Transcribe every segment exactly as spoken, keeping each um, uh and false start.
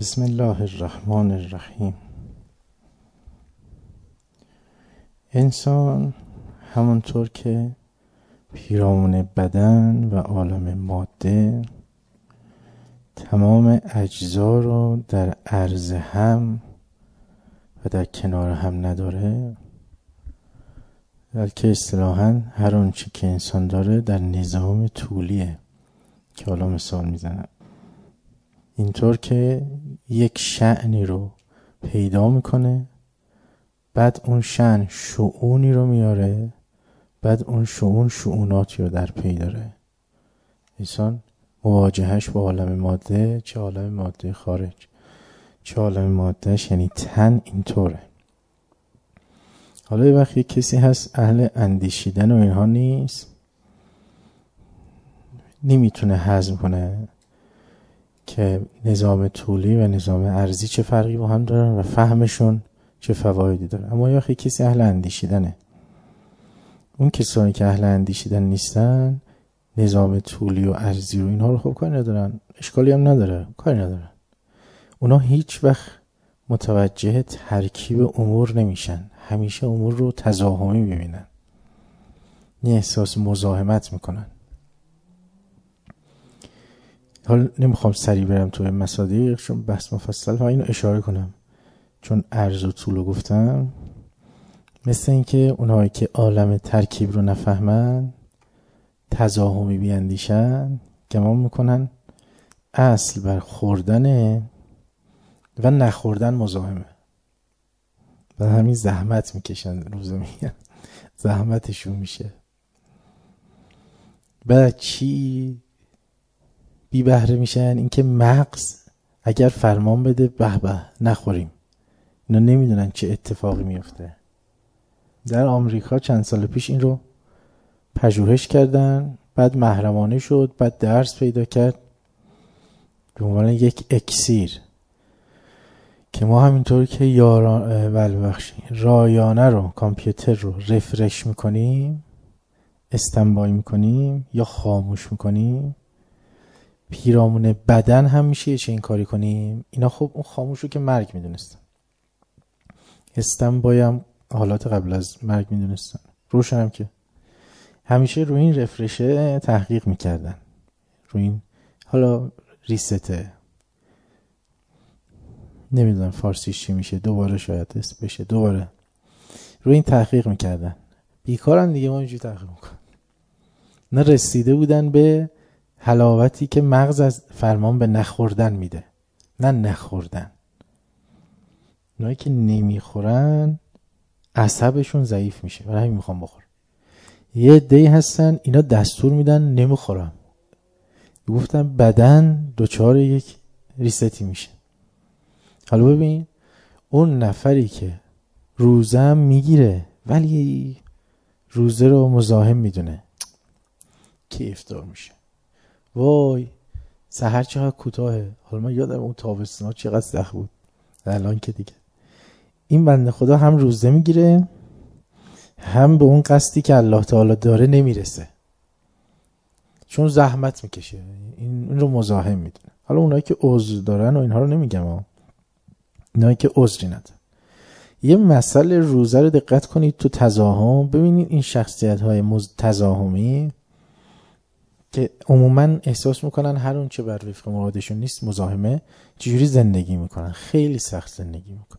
بسم الله الرحمن الرحیم. انسان همونطور که پیرامون بدن و عالم ماده تمام اجزا رو در عرض هم و در کنار هم نداره، بلکه اصطلاحاً هر آنچه که انسان داره در نظام طولیه که حالا مثال میزنم. اینطور که یک شأنی رو پیدا میکنه، بعد اون شأن شؤونی رو میاره، بعد اون شؤون شؤوناتی رو در پی داره. انسان مواجهش با عالم ماده، چه عالم ماده خارج چه عالم مادهش یعنی تن، اینطوره. حالا یه وقتی کسی هست اهل اندیشیدن و اینها نیست، نمیتونه هضم کنه که نظام طولی و نظام عرضی چه فرقی با هم دارن و فهمشون چه فوایدی داره. اما یه وقتی کسی اهل اندیشیدنه، اون کسانی که اهل اندیشیدن نیستن نظام طولی و عرضی رو اینها رو خب کاری ندارن، اشکالی هم نداره، کاری ندارن. اونا هیچ وقت متوجه ترکیب امور نمیشن، همیشه امور رو تزاحمی ببینن، یه احساس مزاحمت میکنن. حالا نمیخوام سریع برم توی مصادیق چون بحث مفصل، و اینو اشاره کنم چون عرض و طول رو گفتم. مثل این که اونهایی که عالم ترکیب رو نفهمن، تزاحمی بیاندیشن، گمان میکنن اصل بر خوردنه و نخوردن مزاحمه، و همین زحمت میکشن، روزه میگن زحمتشون میشه. بعد چی بی بهره میشن؟ اینکه مغز اگر فرمان بده به به نخوریم، اینا نمیدونن چه اتفاقی میفته. در آمریکا چند سال پیش این رو پژوهش کردن، بعد محرمانه شد، بعد درس پیدا کرد به عنوان یک اکسیر که ما همینطور که یاران بلبخشی رایانه رو، کامپیوتر رو رفرش میکنیم، استنبای میکنیم یا خاموش میکنیم، پیرامون بدن هم میشه چه این کاری کنیم. اینا خب اون خاموش رو که مرگ میدونستن، استنبای هم حالات قبل از مرگ میدونستن، روشن هم که همیشه روی این رفرشه تحقیق میکردن، روی این حالا ریسته، نمیدونم فارسیش چی میشه، دوباره شاید اسم بشه، دوباره روی این تحقیق میکردن. بیکارن دیگه، ما اینجوری تحقیق میکنن. نه رسیده بودن به حلاوتی که مغز از فرمان به نخوردن میده، نه نخوردن. اونایی که نمیخورن عصبشون ضعیف میشه، برای همین میخوام بخور. یه عده‌ای هستن اینا دستور میدن نمیخورم، گفتم بدن دوچار یک ریستی میشه. حالا ببین اون نفری که روزه هم میگیره ولی روزه رو مزاحم میدونه که افطار میشه، وای سحر چقدر کوتاهه. حالا من یادم اون تابستونا چقدر سخت بود، الان که دیگه این بنده خدا هم روزه میگیره هم به اون قصدی که الله تعالی داره نمیرسه، چون زحمت میکشه، این, این رو مزاحم میدونه. حالا اونایی که عذر دارن و اینها رو نمیگم ها، اونایی که عذری ندارن. یه مسئله روزه رو دقت کنید تو تزاحم، ببینید این شخصیت های مز... تزاحمی که عموما احساس میکنن هر اون چه بر وفق مرادشون نیست مزاحمه، چجوری زندگی میکنن؟ خیلی سخت زندگی میکنن.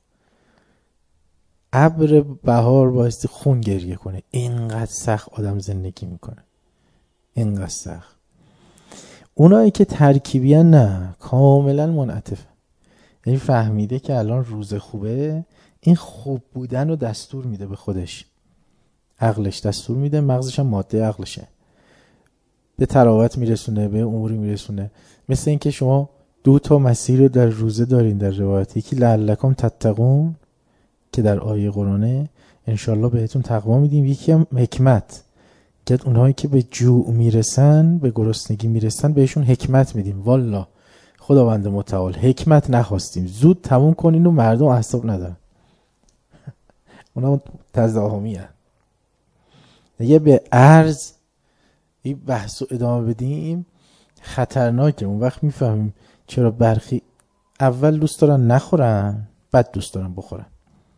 ابر بهار بایستی خون گریه کنه، اینقدر سخت آدم زندگی میکنه، اینقدر سخت. اونایی که ترکیبی هن نه، کاملا منعطفه، یعنی فهمیده که الان روز خوبه، این خوب بودن رو دستور میده به خودش، عقلش دستور میده، مغزش هم ماده عقلشه، به تراوت میرسونه، به اموری میرسونه. مثل این که شما دو تا مسیر رو در روزه دارین در روایت، یکی لعلکم تتقون که در آیه قرآنه انشالله بهتون تقوا میدیم، یکی هم حکمت که اونهایی که به جوع میرسن، به گرسنگی میرسن، بهشون حکمت میدیم. والله خداوند متعال حکمت نخواستیم، زود تموم کنین و مردم اعصاب ندارن. اونا تزاحمی هست. یه به عرض این بحث رو ادامه بدیم خطرناکه، اون وقت میفهمیم چرا برخی اول دوست دارن نخورن، بعد دوست دارن بخورن.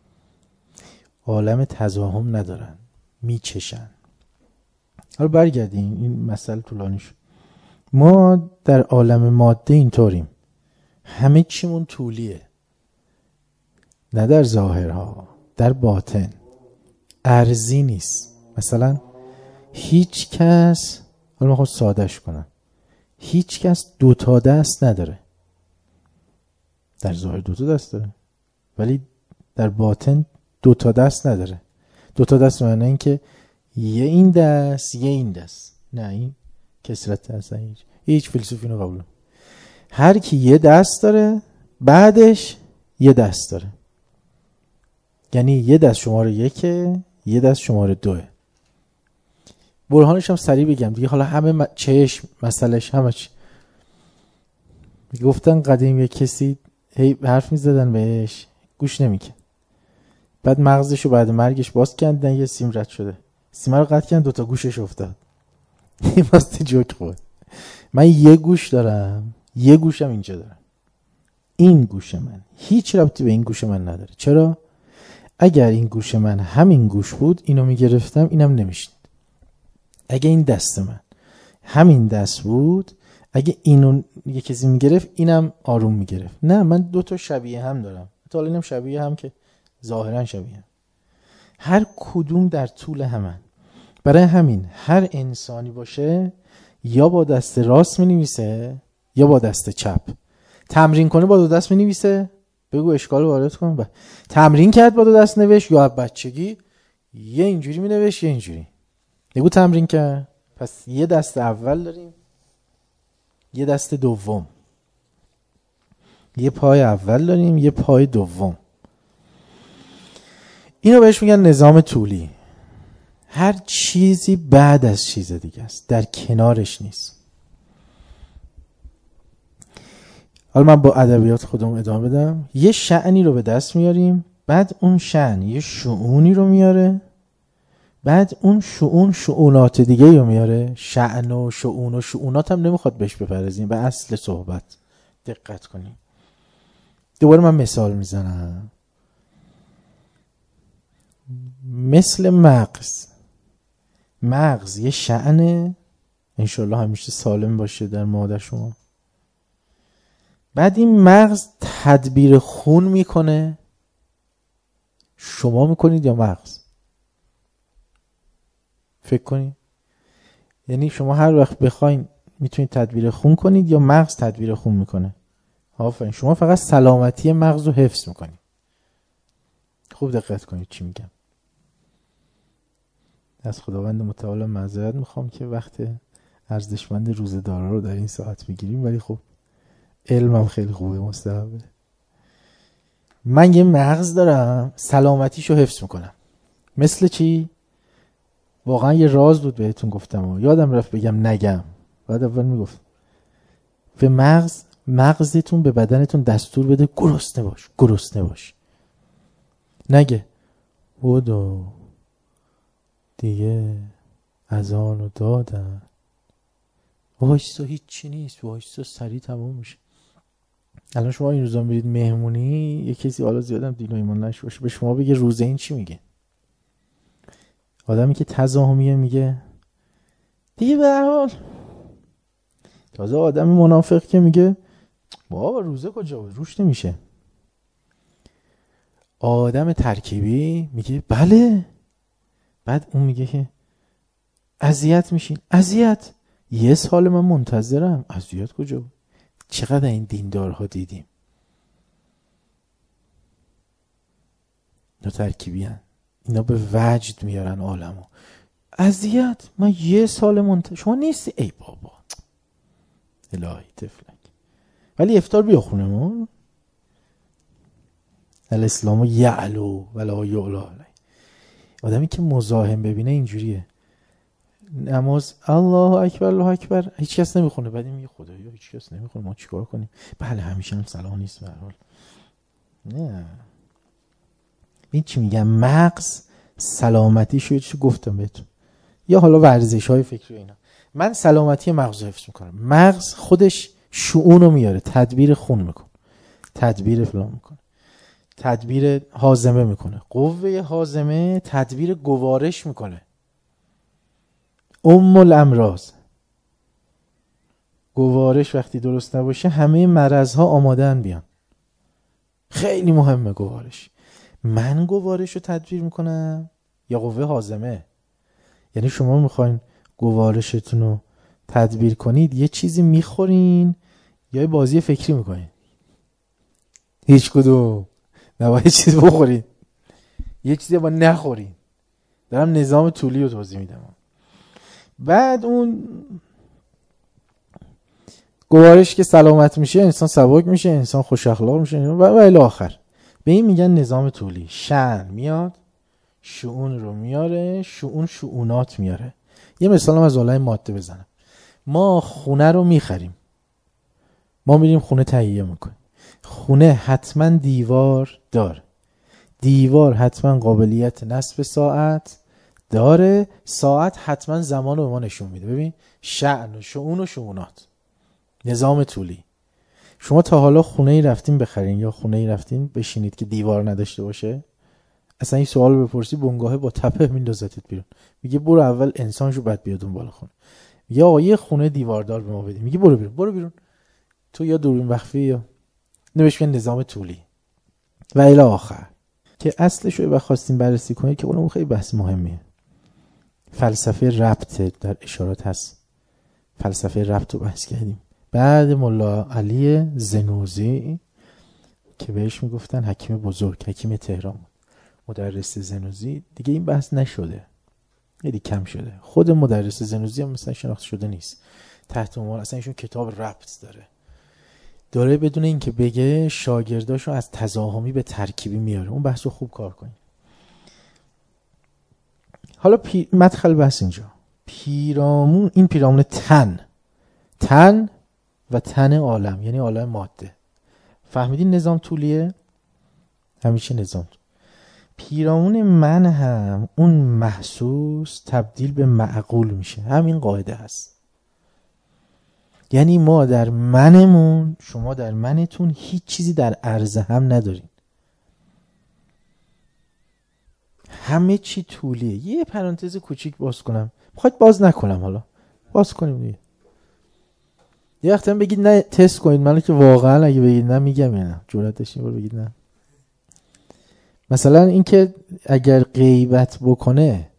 عالم تزاحم ندارن، میچشن. حالا برگردیم، این مسئله طولانی شد. ما در عالم ماده اینطوریم، همه چیمون طولیه، نه در ظاهرها، در باطن ارزی نیست. مثلا هیچ کس، حالا من خود سادهش کنم، هیچ کس دوتا دست نداره. در ظاهر دوتا دست داره ولی در باطن دوتا دست نداره. دوتا دست معنی این که یه این دست یه این دست، نه این کسرت دست، هیچ هیچ فیلسوفی اینو قبول. هر کی یه دست داره بعدش یه دست داره، یعنی یه دست شماره یکه، یه دست شماره دوه. برهانش هم سریع بگم دیگه. حالا همه م... چشم مسئلهش همه چی گفتن. قدیم یه کسی هی حرف میزدن بهش گوش نمیکن، بعد مغزشو بعد مرگش باز کردن، یه سیم رد شده، سیم رو قطع کردن، دوتا گوشش افتاد. این واسه جوک بود. من یه گوش دارم، یه گوشم اینجا دارم. این گوش من هیچ ربطی به این گوش من نداره. چرا؟ اگر این گوش من همین گوش بود اینو میگرفتم اینم نمیشنید. اگه این دست من همین دست بود، اگه اینو یه کسی میگرفت اینم آروم میگرفت. نه، من دو تا شبیه هم دارم، حتی اینم شبیه هم که ظاهرا شبیه هم. هر کدوم در طول همن. برای همین هر انسانی باشه یا با دست راست مینویسه یا با دست چپ. تمرین کنه با دو دست مینویسه، بگو اشکال وارد کن. با... تمرین کرد با دو دست نوشت، یا بچگی یه اینجوری مینوشت یه اینجوری. بگو تمرین کرد. پس یه دست اول داریم، یه دست دوم، یه پای اول داریم، یه پای دوم. اینو بهش میگن نظام طولی. هر چیزی بعد از چیز دیگه است، در کنارش نیست. حالا من با ادبیات خودم ادامه بدم. یه شأنی رو به دست میاریم، بعد اون شأن یه شؤونی رو میاره، بعد اون شؤون شؤونات دیگه رو میاره. شأن و شؤون و شؤونات هم نمیخواد بهش بپردازیم، به اصل صحبت دقت کنیم. دوباره من مثال میزنم. مثل مغز. مغز یه شأنه، انشالله همیشه سالم باشه در مادر شما. بعد این مغز تدبیر خون میکنه. شما میکنید یا مغز؟ فکر کنید. یعنی شما هر وقت بخواین میتونید تدبیر خون کنید یا مغز تدبیر خون میکنه؟ آفرین. شما فقط سلامتی مغز رو حفظ میکنید. خوب دقت کنید چی میگم. از خداوند متعال معذرت میخوام که وقت ارزشمند روزه‌دارا رو در این ساعت میگیریم، ولی خب علمم خیلی خوبه، مستحبه. من یه مغز دارم، سلامتیشو حفظ میکنم. مثل چی؟ واقعا یه راز بود بهتون گفتم و یادم رفت بگم نگم. بعد اول میگفت به مغز، مغزتون به بدنتون دستور بده گرسنه باش، گرسنه باش. نگه بودو دیگه اذانو دادن، وایسا هیچی نیست، وایسا سریع تموم میشه. الان شما این روزا میرید مهمونی، یه کسی حالا زیادم دین و ایمان نشه باشه به شما بگه روزه این چی میگه. آدمی که تزاحمیه میگه دیگه به هر حال. تازه آدم منافق که میگه بابا روزه کجا بود، روش نمیشه. آدم ترکیبی میگه بله. بعد اون میگه که اذیت میشین. اذیت؟ یه سال من منتظرم. اذیت کجا بود؟ چقدر این دیندارها دیدیم اینا ترکیبی هن. اینا به وجد میارن عالمو. اذیت؟ من یه سال منتظر. شما نیستی؟ ای بابا الهی تفلک. ولی افطار بیا خونمون. الاسلام یعلو ولا یعلا. آدمی که مزاحم ببینه اینجوریه. نماز الله اکبر الله اکبر هیچ کس نمیخونه، بعد میگه خدایا هیچ کس نمیخونه، ما چیکار کنیم؟ بله همیشه هم صلاح نیست به هر حال. نه این چی میگم، مغز سلامتیشو چی گفتم بهتون، یا حالا ورزش‌های فکری اینا. من سلامتی مغز حفظ میکنم. مغز خودش شؤونو میاره، تدبیر خون میکنه. تدبیر فلان میکنه، تدبیر هاضمه میکنه. قوه هاضمه تدبیر گوارش میکنه. ام الامراض، گوارش وقتی درست نباشه همه مرضها آمادن بیان. خیلی مهمه گوارش. من گوارش رو تدبیر میکنم یا قوه هاضمه؟ یعنی شما میخواین گوارشتون رو تدبیر کنید، یه چیزی میخورین یا یه بازی فکری میکنین؟ هیچ کدوم. نباید یه چیز بخورین، یه چیزی با نخورین. دارم نظام طولی رو توضیح میدم. بعد اون گوارش که سلامت میشه، انسان سبک میشه، انسان خوش اخلاق میشه و الی آخر. به این میگن نظام طولی. شأن میاد شؤون رو میاره، شؤون شؤونات میاره. یه مثال از عالم ماده بزنم. ما خونه رو میخریم، ما میریم خونه تهیه میکنیم. خونه حتما دیوار داره، دیوار حتما قابلیت نصب ساعت داره، ساعت حتما زمان رو به ما نشون میده. ببین، شأن و شؤون و شؤونات، نظام طولی. شما تا حالا خونه ای رفتین بخرین یا خونه ای رفتین بشینید که دیوار نداشته باشه؟ اصلا این سوال بپرسی بنگاهه با تپه میندازتت بیرون. میگه برو اول انسانشو بعد بیاد اون بالا خونه. یا آقا یه خونه دیواردار به ما بدی، میگه برو بیرون. برو بیرون تو یا دوربین مخفی یا نمیشه نظام طولی و الی آخر. که اصلش رو بخواستیم بررسی کنیم که اون خیلی بحث مهمیه. فلسفه ربط در اشارات هست، فلسفه ربط رو بحث کردیم. بعد مولا علی زنوزی که بهش میگفتن حکیم بزرگ، حکیم تهران، مدرس زنوزی، دیگه این بحث نشده، خیلی کم شده. خود مدرس زنوزی هم مثلا شناخته شده نیست تحت عنوان، اصلا ایشون کتاب ربط داره داره بدون اینکه بگه شاگرداشو از تزاحمی به ترکیبی میاره. اون بحثو خوب کار کنید. حالا پی... مدخل بحث اینجا پیرامون، این پیرامون تن تن و تن عالم، یعنی عالم ماده. فهمیدین نظام طولیه؟ همیشه نظام. پیرامون من هم اون محسوس تبدیل به معقول میشه. همین قاعده هست. یعنی ما در منمون، شما در منتون هیچ چیزی در عرض هم ندارین، همه چی طولیه. یه پرانتز کوچیک باز کنم، میخواید باز نکنم، حالا باز کنیم دیگه. یه وقتی هم بگید نه تست کنید، من که واقعا اگه بگید نه میگم نه، جرأت داشتین برو بگید نه. مثلا این که اگر غیبت بکنه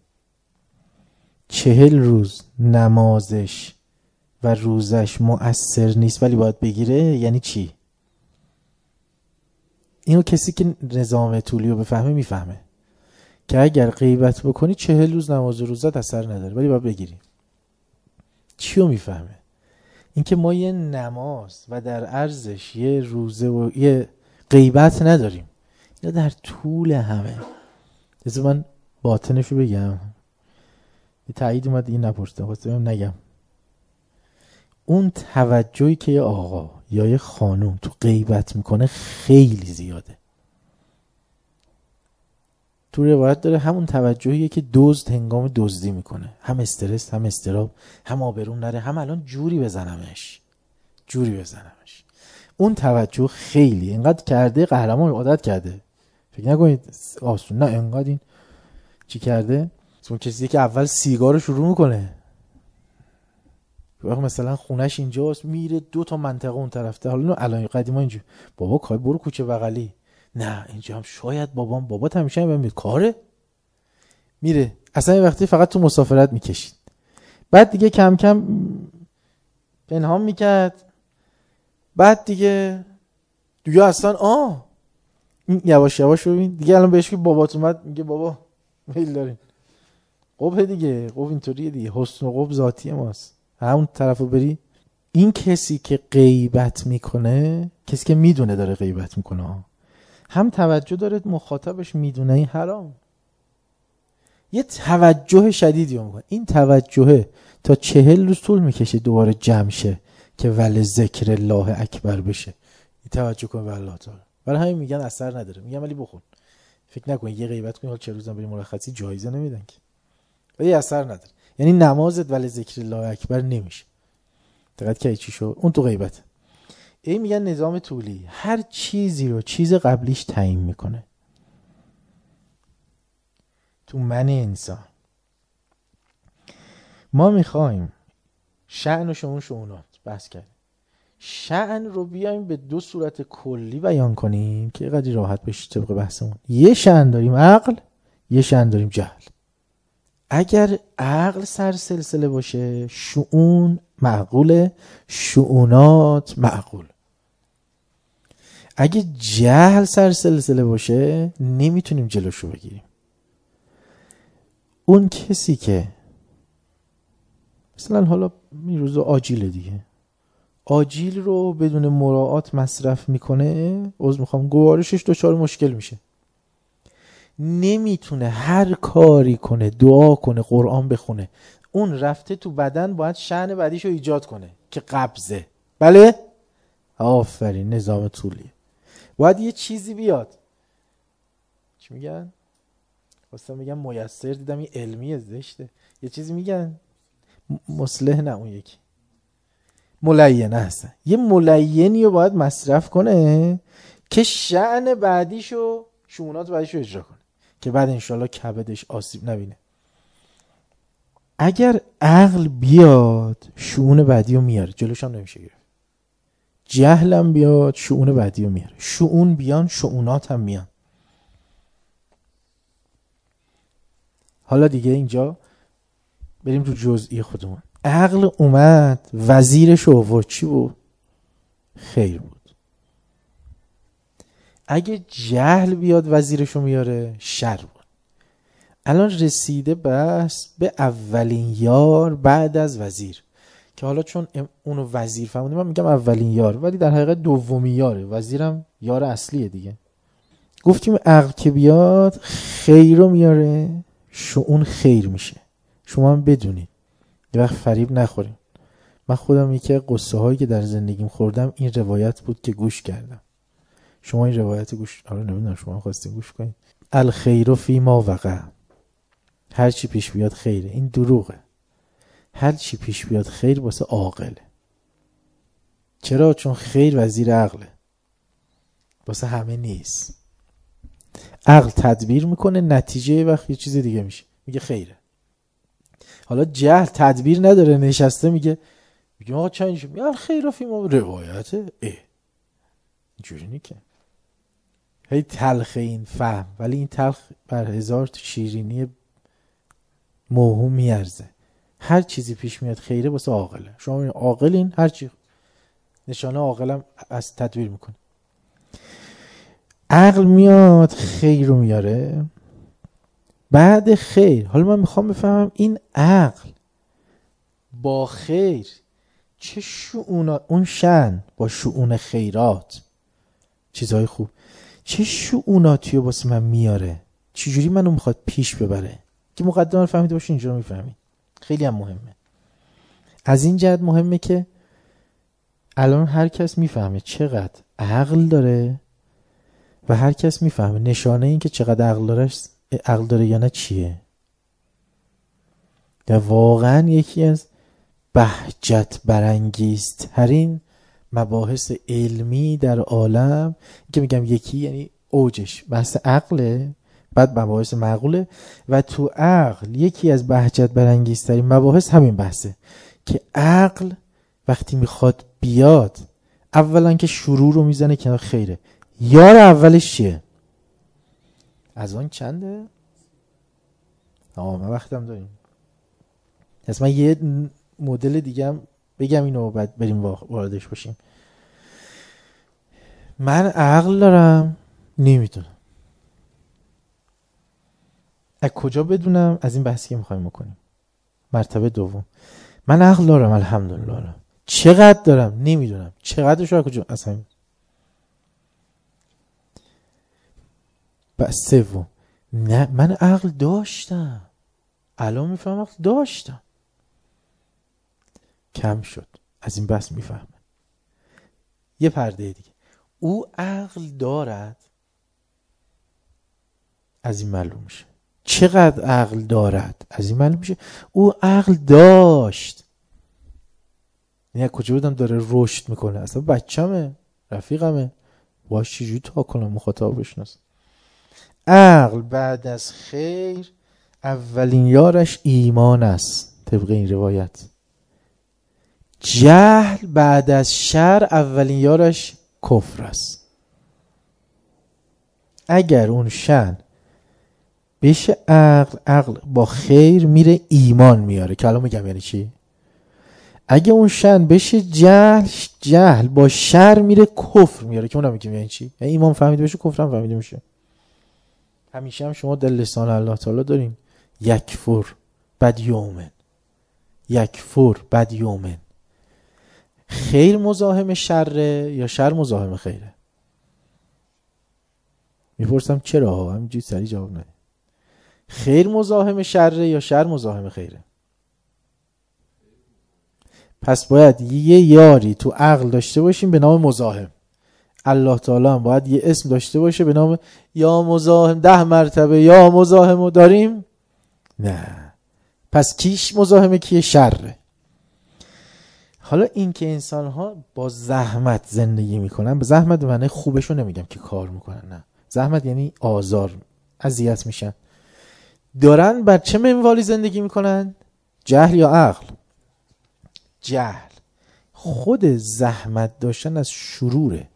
چهل روز نمازش و روزش مؤثر نیست ولی باید بگیره، یعنی چی؟ اینو کسی که نظام طولی رو بفهمه میفهمه که اگر غیبت بکنی چهل روز نماز و روزت اثر نداره ولی باید بگیری. چی رو میفهمه؟ این که ما یه نماز و در عرضش یه روزه و یه غیبت نداریم، یا در طول همه. از من باطنشو بگم، یه تایید اومد این نپرسیدم، خواستم نگم. اون توجهی که یه آقا یا یه خانوم تو غیبت میکنه خیلی زیاده. تو روایت داره همون توجهیه که دزد هنگام دزدی میکنه، هم استرس، هم استراب، هم آبرون نره، هم الان جوری بزنمش جوری بزنمش. اون توجه خیلی اینقدر کرده قهرمان عادت کرده. فکر نکنید آسون، نه اینقدر این چی کرده. اون کسی که اول سیگار رو شروع میکنه، وقتی مثلا خونش اینجاست میره دو تا منطقه اون طرفته، حالا الان قدیما اینجا بابا کار برو کوچه بغلی، نه اینجا هم شاید بابام بابات همیشه هم کاره میره. اصلا این وقتی فقط تو مسافرت میکشید. بعد دیگه کم کم پنهان میکرد. بعد دیگه دیگه اصلا آه یواش یواش ببین دیگه الان بهش که بابات اومد میگه بابا میل دارین. قبه دیگه، قبه اینطوریه دیگه، حسن و قبه ذاتی ماست. همون طرفو بری. این کسی که غیبت میکنه، کسی که میدونه داره غیبت میکنه، هم توجه داره مخاطبش میدونه این حرام، یه توجه شدیدی میکنه. این توجه تا چهل روز طول میکشه دوباره جمع شه که ول ذکر الله اکبر بشه. این توجه کن به الله تعالی. برای همین میگن اثر نداره. میگم ولی بخون، فکر نکن یه غیبت کنی حال چه روزم بری مرخصی جایزه نمیدن که، ولی اثر نداره. یعنی نمازت ول ذکر الله اکبر نمیشه. دقت کی چی شو اون تو غیبت. این میگن نظام طولی. هر چیزی رو چیز قبلیش تعیین میکنه. تو من انسان ما میخوایم شأن و شؤون شؤونات بحث کردیم، شأن رو بیایم به دو صورت کلی بیان کنیم که قدری راحت بشه طبق بحثمون. یه شأن داریم عقل، یه شأن داریم جهل. اگر عقل سر سلسله باشه شؤون معقوله، شؤونات معقول. اگه جهل سر سلسله باشه نمیتونیم جلوشو بگیریم. اون کسی که مثلا حالا این روزا آجیل دیگه، آجیل رو بدون مراعات مصرف میکنه، عذر میخوام، گوارشش دچار مشکل میشه. نمیتونه هر کاری کنه، دعا کنه، قرآن بخونه، اون رفته تو بدن باید شأن بعدیش رو ایجاد کنه که قبضه. بله؟ آفرین، نظام طولیه. باید یه چیزی بیاد، چی میگن؟ خواستم میگم میسر، دیدم این علمیه زشته. یه چیزی میگن مصلح، نه اون یکی ملین. هستن یه ملینی رو باید مصرف کنه که شأن بعدیشو، شؤونات بعدیشو اجرا کنه که بعد انشالله کبدش آسیب نبینه. اگر عقل بیاد شؤون بعدی رو میاره، جلوش هم نمیشه گرفت. جهلم بیاد شؤون بعدی رو میاره. شؤون بیان شؤونات هم میان. حالا دیگه اینجا بریم تو جزئی خودمون. عقل اومد وزیرش آورد، چی بود؟ خیر بود. اگه جهل بیاد وزیرشو میاره شر بود. الان رسیده بس به اولین یار بعد از وزیر، که حالا چون اونو وزیر فهمونیم من میگم اولین یار، ولی در حقیقت دومی یاره. وزیرم یار اصلیه دیگه. گفتیم عقل که بیاد خیر رو میاره، شؤون خیر میشه. شما هم بدونید یه وقت فریب نخوریم. من خودم یکی قصه هایی که در زندگیم خوردم این روایت بود که گوش کردم. شما این روایت گوش، آره نمیدونم شما خواستین گوش کنید. الخیر فی ما وقع، هر چی پیش بیاد خیره. این دروغه. هر چی پیش بیاد خیر واسه عاقله. چرا؟ چون خیر وزیر عقله، واسه همه نیست. عقل تدبیر میکنه، نتیجه وقت یه چیز دیگه میشه، میگه خیره. حالا جهل تدبیر نداره، نشسته میگه میگه آقا چه اینجوری؟ میگه خیر فی ما، روایته اه اینجوری نی که. هی تلخ این فهم، ولی این تلخ بر هزار شیرینی موهوم میارزه. هر چیزی پیش میاد خیره واسه عاقله. شما این عاقلین، هر چی نشانه عاقلم از تدبیر میکنه. عقل میاد خیر رو میاره. بعد خیر، حالا من میخوام بفهمم این عقل با خیر چه شؤونات، اون شأن با شؤون خیرات، چیزهای خوب، چه شؤوناتی رو واسه من میاره، چجوری منو میخواد پیش ببره. که مقدمه رو فهمیده باشی اینجا رو میفهمی. خیلی هم مهمه. از این جهت مهمه که الان هر کس میفهمه چقدر عقل داره و هر کس میفهمه نشانه این که چقدر عقل داره عقل داره یا نه چیه. و واقعا یکی از بهجت برانگیزترین مباحث علمی در عالم که میگم یکی یعنی اوجش بحث عقله، بعد مباحث معقوله، و تو عقل یکی از بهجت برانگیزترین مباحث همین بحثه که عقل وقتی میخواد بیاد اولا که شروع رو میزنه کنار خیره. یار اولش چیه؟ از آن چنده؟ آه من وقتم داریم. پس من یه مدل دیگه هم بگم اینو بعد بریم واردش باشیم. من عقل دارم نمیدونم. از کجا بدونم؟ از این بحثی که میخوایم بکنیم. مرتبه دوم، من عقل دارم الحمدلله دارم. چقدر دارم؟ نمیدونم. چقدرش رو کجا؟ اصلا. بس سوم، نه من عقل داشتم، الان میفهمم عقل داشتم. کم شد. از این بحث میفهمه. یه پرده دیگه، او عقل دارد، از این معلوم میشه. چقدر عقل دارد؟ از این معلوم میشه او عقل داشت. یعنی کجا بودم داره رشد میکنه، اصلا بچمه، رفیقمه، باش چجوری تا کنم مخاطب بشناسم. عقل بعد از خیر اولین یارش ایمان است طبق این روایت. جهل بعد از شر اولین یارش کفر است. اگر اون شن بشه عقل، عقل با خیر میره ایمان میاره، که الان میگم یعنی چی. اگه اون شن بشه جهل، جهل با شر میره کفر میاره، که اونم میگم یعنی چی. یعنی ایمان فهمیده بشه کفرم فهمیده میشه. همیشه هم شما در لسان الله تعالی دارین یکفر بد یومن، یکفر بد یومن. خیر مزاحم شره یا شر مزاحم خیره؟ میپرسم چرا؟ همینجوری سریع جواب نده. خیر مزاحم شره یا شر مزاحم خیره؟ پس باید یه یاری تو عقل داشته باشیم به نام مزاحم. الله تعالی هم باید یه اسم داشته باشه به نام یا مزاحم. ده مرتبه یا مزاحمو داریم؟ نه. پس کیش مزاحمه کیه؟ شره. حالا این که انسان ها با زحمت زندگی میکنن، به زحمت معنی خوبشو نمیگم که کار میکنن، نه، زحمت یعنی آزار، اذیت میشن، دارن بر چه منوالی زندگی میکنن؟ جهل یا عقل؟ جهل. خود زحمت داشتن از شروره،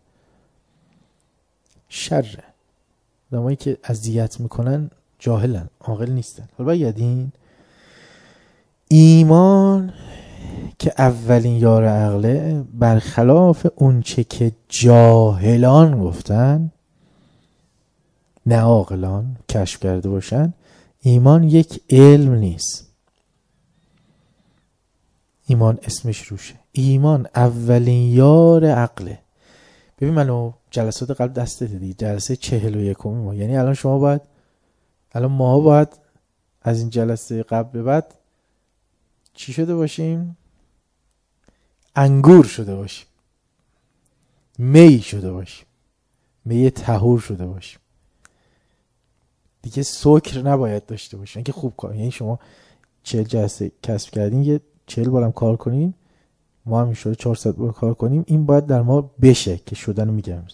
شره. آدمایی که اذیت میکنن جاهلن، عاقل نیستن. حالا باید این ایمان که اولین یار عقله، برخلاف اونچه که جاهلان گفتن، نه عاقلان کشف کرده باشن، ایمان یک علم نیست. ایمان اسمش روشه. ایمان اولین یار عقله. ببین منو جلسات قبل دسته دیدی، جلسه چهل و یکم ما، یعنی الان شما باید، الان ما باید از این جلسه قبل به بعد چی شده باشیم؟ انگور شده باشیم، می شده باشیم، می طهور شده باشیم، دیگه سکر نباید داشته باشیم. اینکه خوب کار، یعنی شما چهل جلسه کسب کردین، یه چهل بارم کار کنین، ما هم میشه چهارصد بار کار کنیم، این باید در ما بشه که شدن رو میگم.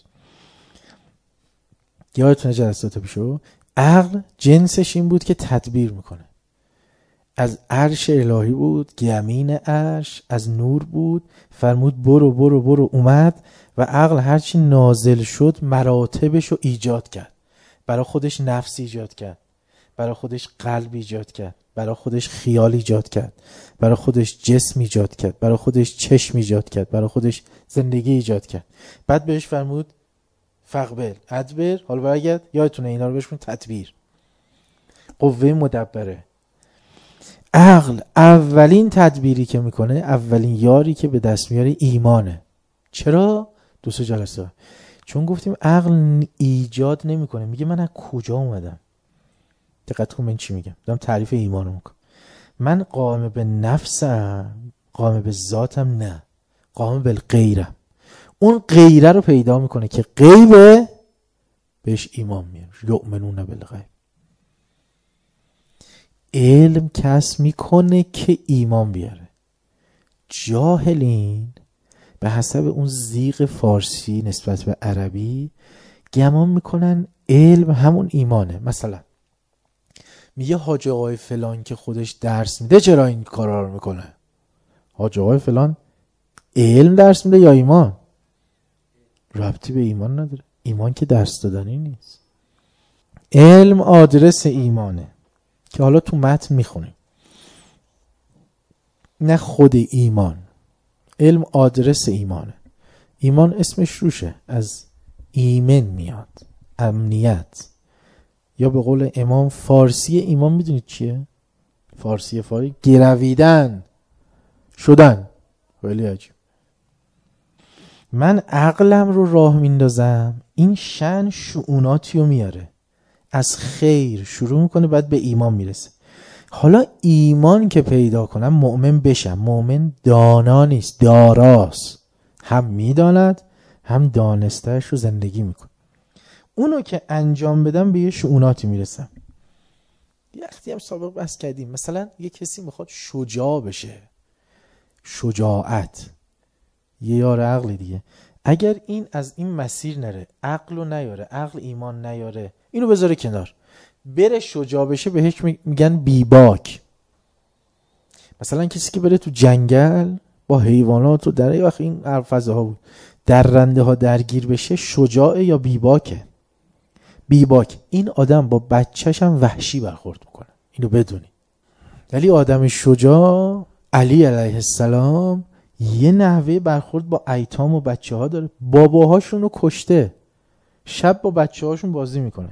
یادتونه جلسات پیشو عقل جنسش این بود که تدبیر میکنه. از عرش الهی بود، گمین عرش از نور بود، فرمود برو برو برو، اومد و عقل هرچی نازل شد مراتبش رو ایجاد کرد. برای خودش نفس ایجاد کرد، برای خودش قلب ایجاد کرد، برای خودش خیال ایجاد کرد، برای خودش جسم ایجاد کرد، برای خودش چشم ایجاد کرد، برای خودش زندگی ایجاد کرد. بعد بهش فرمود فقبل ادبر. حالا برگرد، یادتونه اینا رو بهش کن تدبیر، قوه مدبره. عقل اولین تدبیری که میکنه، اولین یاری که به دست میاره ایمانه. چرا؟ دو سه جلسه چون گفتیم عقل ایجاد نمیکنه، میگه من از کجا اومدم. دقت کن من چی میگم، دارم تعریف ایمانو میکنم. من قائم به نفسم، قائم به ذاتم، نه، قائم به غیرم. اون غیره رو پیدا میکنه که غیبه، بهش ایمان میاره. یؤمنون بالغیب. علم کسب میکنه که ایمان بیاره. جاهلین به حسب اون زیغ فارسی نسبت به عربی گمان میکنن علم همون ایمانه. مثلا میگه حاج آقای فلان که خودش درس میده چرا این کارا رو میکنه؟ حاج آقای فلان علم درس میده یا ایمان؟ ربطی به ایمان نداره. ایمان که درس دادنی نیست. علم آدرس ایمانه که حالا تو متن میخونیم، نه خود ایمان. علم آدرس ایمانه. ایمان اسمش روشه، از ایمن میاد، امنیت. یا به قول امام فارسی ایمان میدونید چیه؟ فارسی فاری گرویدن، شدن. خیلی عجیب. من عقلم رو راه میندازم، این شن شؤوناتی رو میاره، از خیر شروع میکنه بعد به ایمان میرسه. حالا ایمان که پیدا کنم مؤمن بشم. مؤمن دانا نیست، داراست، هم میداند هم دانستهش رو زندگی میکنه. اونو که انجام بدم به یه شؤوناتی میرسم. یه وقتی هم سابق بحث کردیم، مثلا یه کسی میخواد شجاع بشه، شجاعت یه یار عقل دیگه. اگر این از این مسیر نره، عقل رو نیاره، عقل ایمان نیاره، اینو بذاره کنار، بره شجاع بشه، بهش میگن بیباک. مثلا کسی که بره تو جنگل با حیوانات و در وقت این فضاها بود در رنده ها درگیر بشه، شجاع یا بیباکه؟ بیباک. این آدم با بچه‌ش هم وحشی برخورد میکنه، اینو بدونی. ولی آدم شجاع، علی علیه السلام، یه نحوه برخورد با ایتام و بچه ها داره. باباهاشون رو کشته، شب با بچه هاشون بازی میکنه.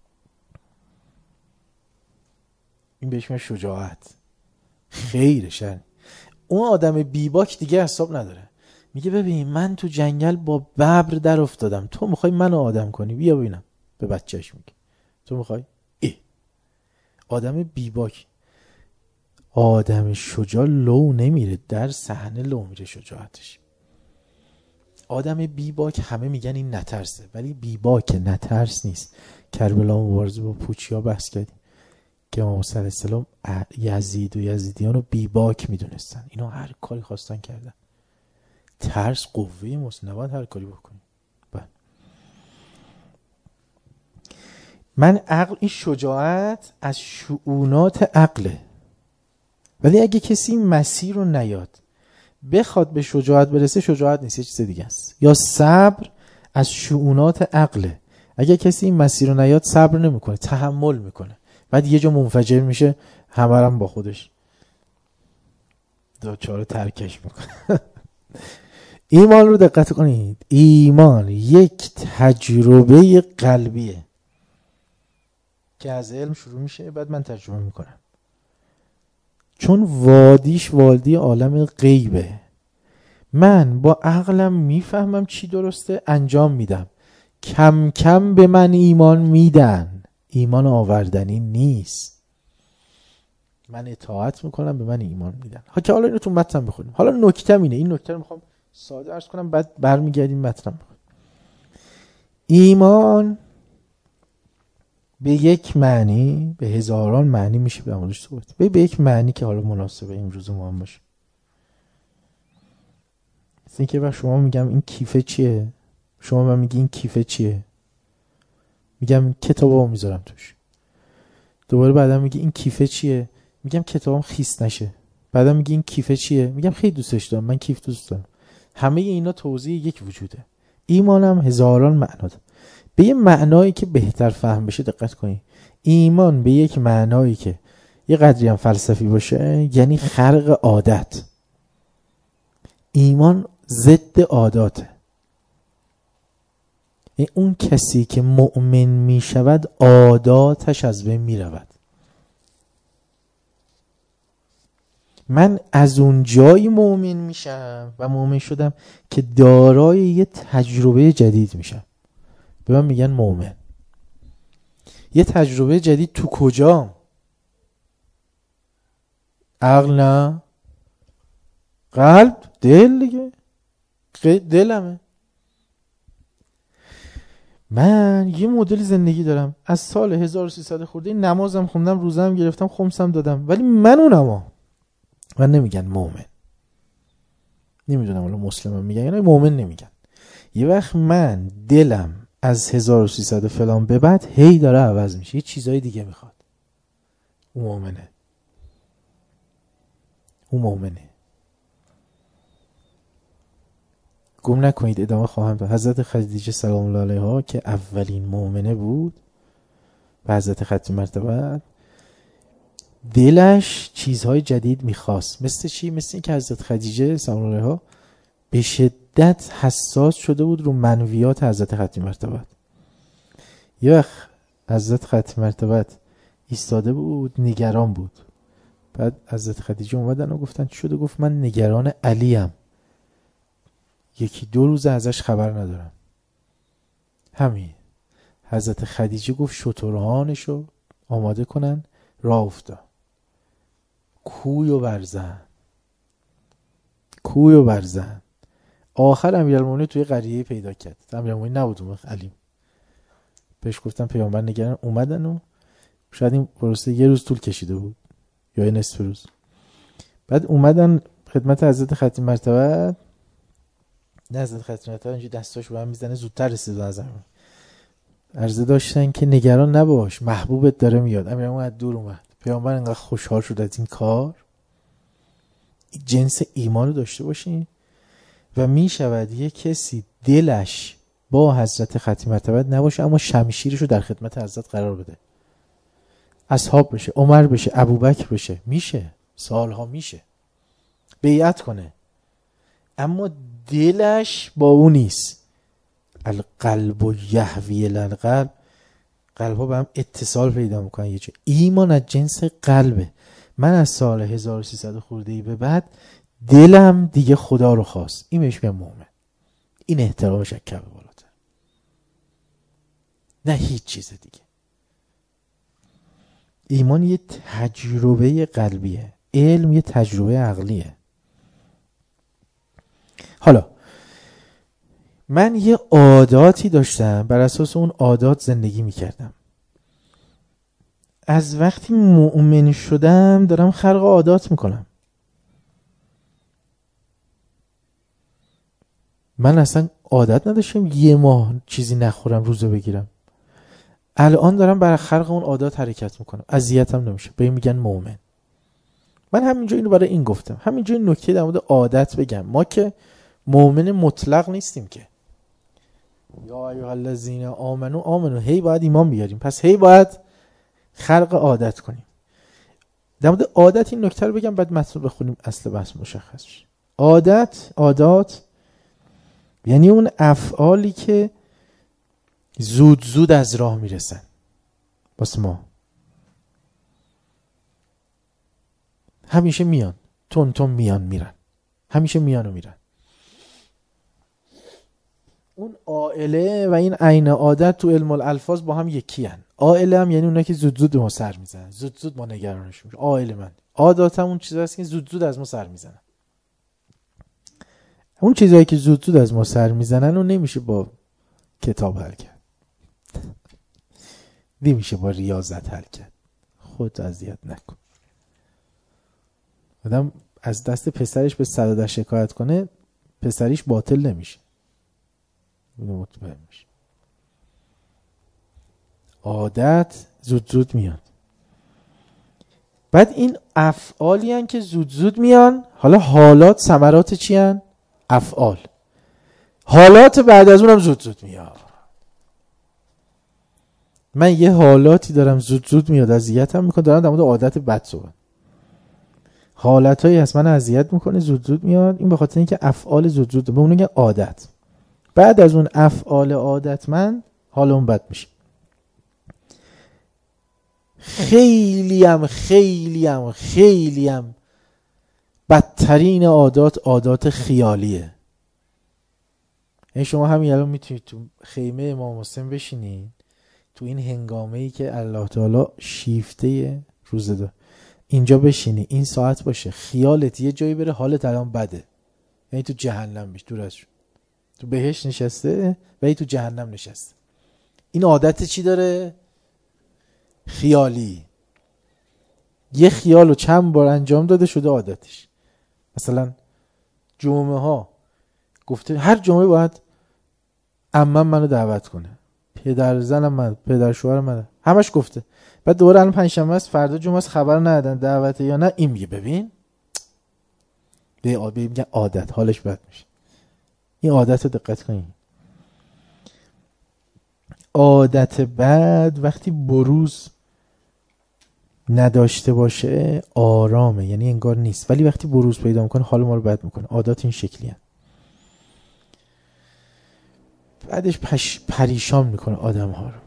این بهش میگن شجاعت. خیر شر. اون آدم بیباک دیگه حساب نداره، میگه ببین من تو جنگل با ببر در افتادم، تو میخوای منو آدم کنی؟ بیا ببینم. به بچهش میگه تو میخوای؟ ای آدم بیباک. آدم شجاع لو نمیره، در صحنه لو میره شجاعتش. آدم بیباک همه میگن این نترسه، ولی بیباک نترس نیست. کربلا مبارزه با پوچیا بحث کردیم که امام صلی الله علیه و سلم یزید و یزیدیان رو بیباک میدونستن، اینا هر کاری خواستن کردن. ترس قوه ماست، نباید هر کاری بکنیم. من عقل، این شجاعت از شؤونات عقله. ولی اگه کسی این مسیر رو نیاد بخواد به شجاعت برسه، شجاعت نیست، یه چیز دیگه است. یا صبر از شؤونات عقله. اگه کسی این مسیر رو نیاد صبر نمیکنه، تحمل میکنه، بعد یه جا منفجر میشه، همه هم با خودش دچار ترکش میکنه. ایمان رو دقت کنید، ایمان یک تجربه قلبیه که از علم شروع میشه، بعد من ترجمه میکنم. چون وادیش وادی عالم غیبه، من با عقلم میفهمم چی درسته، انجام میدم. کم کم به من ایمان میدن، ایمان آوردنی نیست. من اطاعت میکنم، به من ایمان میدن. ها که حالا اینو تو متن بخونیم. حالا نکته اینه، این نکته رو میخوام ساده عرض کنم، بعد برمیگردیم متن بخونیم. ایمان به یک معنی، به هزاران معنی میشه به موردش صحبت. به به یک معنی که حالا مناسبه امروز ما هم باشه. مثل اینکه وقت شما میگم این کیفه چیه، شما من میگی این کیفه چیه، میگم کتابو میذارم توش. دوباره بعدا میگی این کیفه چیه، میگم کتابم خیس نشه. بعدا میگی این کیفه چیه، میگم خیلی دوستش دارم، من کیف دوست دارم. همه اینا توضیح یک وجوده. ایمانم هزاران معنا داره. به یه معنایی که بهتر فهم بشه دقت کنید. ایمان به یک معنایی که یه قدری هم فلسفی باشه، یعنی خرق عادت. ایمان ضد عاداته. این اون کسی که مؤمن می شود عاداتش از بین می رود. من از اون جایی مؤمن میشم و مؤمن شدم که دارای یه تجربه جدید میشم، به من میگن مؤمن. یه تجربه جدید تو کجا؟ عقل نه، قلب، دل دیگه. دلمه. من یه مدل زندگی دارم، از سال هزار و سیصد خورده نمازم خوندم، روزم گرفتم، خمسم دادم، ولی من اونم من نمیگن مؤمن. نمیدونم حالا مسلمان میگن یا مؤمن نمیگن. یه وقت من دلم از هزار و سیصد فلان به بعد هی داره عوض میشه، یه چیزای دیگه میخواد. اون مؤمنه. اون مؤمنه. گم نکنید، ادامه خواهم داد. حضرت خدیجه سلام الله علیها که اولین مؤمنه بود و حضرت ختم مرتبه، دلش چیزهای جدید میخواست. مثل چی؟ مثل این که حضرت خدیجه سلام الله علیها به شدت حساس شده بود رو منویات حضرت ختم مرتبه. یه وقت حضرت ختم مرتبه ایستاده بود، نگران بود. بعد حضرت خدیجه اومدن و گفتن چی شده؟ گفت من نگران علیم، یکی دو روز ازش خبر ندارم. همین. حضرت خدیجه گفت شترهانشو آماده کنن، راه افتاد. کوی و برزن کوی و برزن آخر امیرالمومنین توی قریه پیدا کرد. امیرالمومنین نبود اون وقت، علی. بهش گفتن پیامبر نگران، اومدن و شاید این پروسه یه روز طول کشیده بود یا یه نصف روز. بعد اومدن خدمت حضرت ختم مرتبه، نزد خطیمت اینجا دستاش رو هم میزنه زودتر رسید از زمین. عرضه داشتن که نگران نباش، محبوبت داره میاد. امیرالمومنین از دور اومد. پیامبر انقدر خوشحال شد از این کار. جنس ایمان رو داشته باشین و میشود یه کسی دلش با حضرت ختم مرتبت نباشه اما شمشیرش رو در خدمت حضرت قرار بده. اصحاب بشه، عمر بشه، ابوبکر بشه، میشه، سالها میشه بیعت کنه اما دلش با اون نیست. القلب و یهوی القلب، قلب ها به هم اتصال پیدا میکنن. یه جا ایمان از جنس قلبه. من از سال هزار و سیصد خورده ای به بعد دلم دیگه خدا رو خواست. این بهش میگم مومن. این احترامش از کعبه بالاتر، نه هیچ چیز دیگه. ایمان یه تجربه قلبیه، علم یه تجربه عقلیه. حالا من یه عاداتی داشتم، بر اساس اون عادات زندگی میکردم. از وقتی مؤمن شدم دارم خلق عادات میکنم. من اصلا عادت نداشتم یه ماه چیزی نخورم روزه بگیرم. الان دارم برای خلق اون عادات حرکت میکنم، اذیتم نمیشه. به این میگن مؤمن. من همینجا اینو برای این گفتم. همینجا این نکته در مورد عادت بگم. ما که مؤمن مطلق نیستیم که. یا ایها الذین آمنو آمنو، هی باید ایمان بیاریم، پس هی باید خلق عادت کنیم. در مورد عادت این نکته رو بگم بعد متن بخونیم اصل بحث مشخص شه. عادت، عادات یعنی اون افعالی که زود زود از راه میرسن واسه ما، همیشه میان، تون تون میان میرن، همیشه میان و میرن. اون عائله و این عین عادت تو علم الالفاظ با هم یکی هن. عائله هم یعنی اونایی که زود زود ما سر میزنن، زود زود ما نگرانش میشیم. عائله من عادات هم اون چیزا هست که زود زود از ما سر میزنن. اون چیزایی که زود زود از ما سر میزنن رو نمیشه با کتاب حل کرد، نمیشه با ریاضت حل کرد. خود اذیت نکن. آدم از دست پسرش به سرادر شکایت کنه، پسریش باطل نمیشه. اینو مطمئن میشه. عادت زود زود میاد. بعد این افعالی هن که زود زود میان. حالا حالات ثمرات چی هن؟ افعال. حالات بعد از اونم زود زود میاد. من یه حالاتی دارم زود زود میاد اذیتم میکنه. دارم در مورد عادت بد صحبت. حالتایی هست من اذیت میکنه زود زود میاد. این به خاطر اینکه افعال زود زود به اون میگه عادت. بعد از اون افعال عادت من حال اون بد میشه. خیلی هم خیلی هم خیلی هم بدترین عادات عادات خیالیه. یعنی شما همین الان میتونید تو خیمه امام حسین بشینید، تو این هنگامه ای که الله تعالی شیفته روزه دار اینجا بشینی، این ساعت باشه خیالت یه جایی بره حالت الان بده. یعنی تو جهنم بیش دور از شد. تو بهشت نشسته و ای تو جهنم نشسته. این عادت چی داره؟ خیالی. یه خیال رو چند بار انجام داده شده عادتش. مثلا جمعه ها گفته هر جمعه باید عمم منو دعوت کنه، پدر زنم من، پدر شوهرم من، همش گفته. بعد دوباره الان پنجشنبه است، فردا جمعه است، خبر ندادن دعوته یا نه. این میگه ببین به آبی میگه عادت، حالش بد میشه. این عادت رو دقت کنید. عادت بد وقتی بروز نداشته باشه آرامه، یعنی انگار نیست، ولی وقتی بروز پیدا میکنه حال ما رو بد میکنه. عادات این شکلی هست. بعدش پش پریشان میکنه آدم ها رو.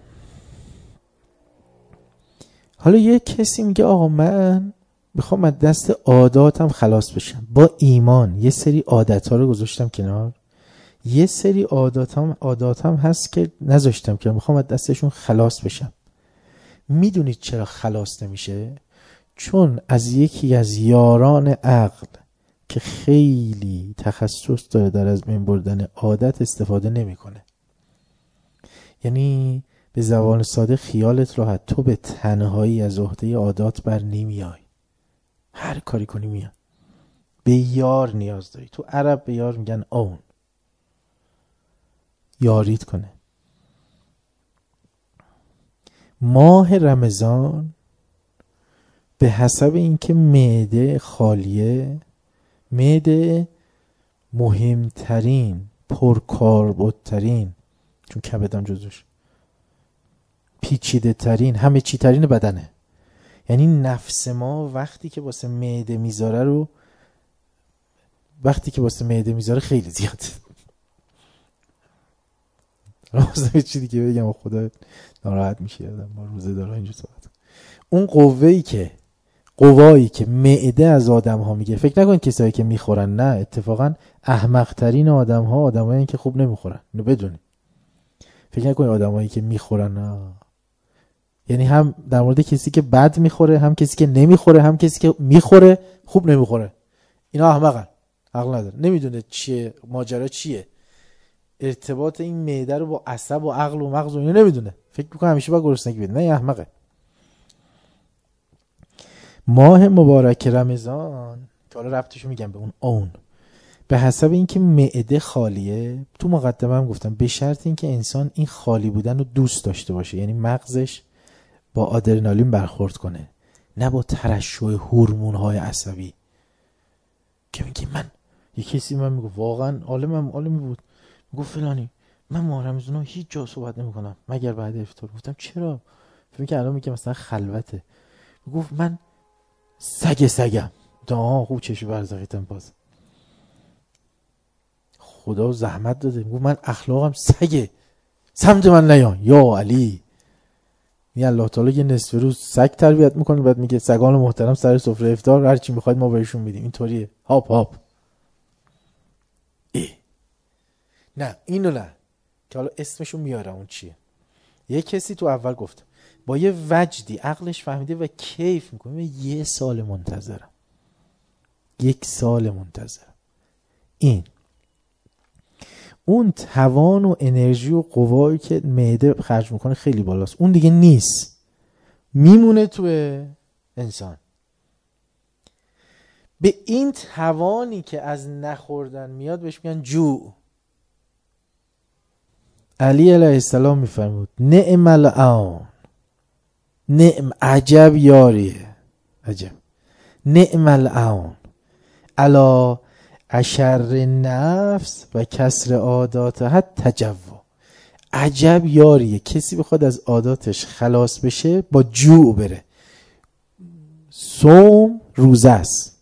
حالا یه کسی میگه آقا من میخوام از دست عاداتم خلاص بشم. با ایمان یه سری عادت ها رو گذاشتم کنار، یه سری عاداتم عاداتم هست که نذاشتم که میخوام از دستشون خلاص بشم. میدونید چرا خلاص نمیشه؟ چون از یکی از یاران عقل که خیلی تخصص داره در از بین بردن عادت استفاده نمیکنه. یعنی به زبان ساده خیالت راحت، تو به تنهایی از عهده عادات بر نمیای. هر کاری کنی میاد. به یار نیاز داری. تو عرب به یار میگن اون. یاریت کنه. ماه رمضان به حسب اینکه معده خالیه، معده مهمترین پرکاربردترین، چون کبدم جزوش، پیچیده ترین، همه چی ترین بدنه. یعنی نفس ما وقتی که واسه معده میذاره رو وقتی که واسه معده میذاره خیلی زیاده. واسه چی دیگه بگم خدا ناراحت میشه آدم با روزه داره اینجور صحبت. اون قوه‌ای که قوایی که معده از آدم ها میگه، فکر نکن کسایی که میخورن، نه، اتفاقا احمق ترین آدم ها آدمایی که خوب نمیخورن، اینو بدونی. فکر نکن آدمایی که میخورن، نه. یعنی هم در مورد کسی که بد میخوره، هم کسی که نمیخوره، هم کسی که میخوره خوب نمیخوره، اینا احمقن، عقل نداره، نمیدونه چیه ماجرا، چیه ارتباط این معده رو با عصب و عقل و مغز و اینا نمیدونه، فکر میکنه همیشه با گرسنگی بده. نه، این احمقه. ماه مبارک رمضان که حالا ربطشو میگم به اون اون به حسب اینکه معده خالیه، تو مقدمه هم گفتم به شرط اینکه انسان این خالی بودن رو دوست داشته باشه، یعنی مغزش با آدرنالین برخورد کنه، نه با ترشح هورمون‌های عصبی. که میگه من یه کسی من میگه واقعا عالمم عالمی بود، میگه فلانی من ماه رمضان هیچ جا صحبت نمیکنم مگر بعد افطار. گفتم چرا؟ فکر می‌کنم الان میگه مثلا خلوته. میگفت من سگ سگم. دا خوب چشم برزقیتم باز. خدا زحمت داده. میگفت من اخلاقم سگه، سمت من نیان. یا علی، می الله تعالی یه نصف روز سگ تربیت میکنه، بعد میگه سگان محترم سر سفره افطار هر چی میخواید ما بهشون میدیم. اینطوریه. هاپ هاپ. ای. نه اینو نه که حالا اسمشو میارم اون چیه. یه کسی تو اول گفت با یه وجدی عقلش فهمیده و کیف میکنه، یه سال منتظرم، یک سال منتظرم. این اون توان و انرژی و قوایی که معده خرج میکنه خیلی بالاست، اون دیگه نیست، میمونه تو انسان. به این توانی که از نخوردن میاد بهش میگن جوع. علی علیه السلام میفرمود نعم العون، نعم، عجب یاریه، عجب، نعم العون علا اشر نفس و کسر عاداتها تجوا. عجب یاریه کسی بخواد از عاداتش خلاص بشه با جوع بره. صوم روزه است،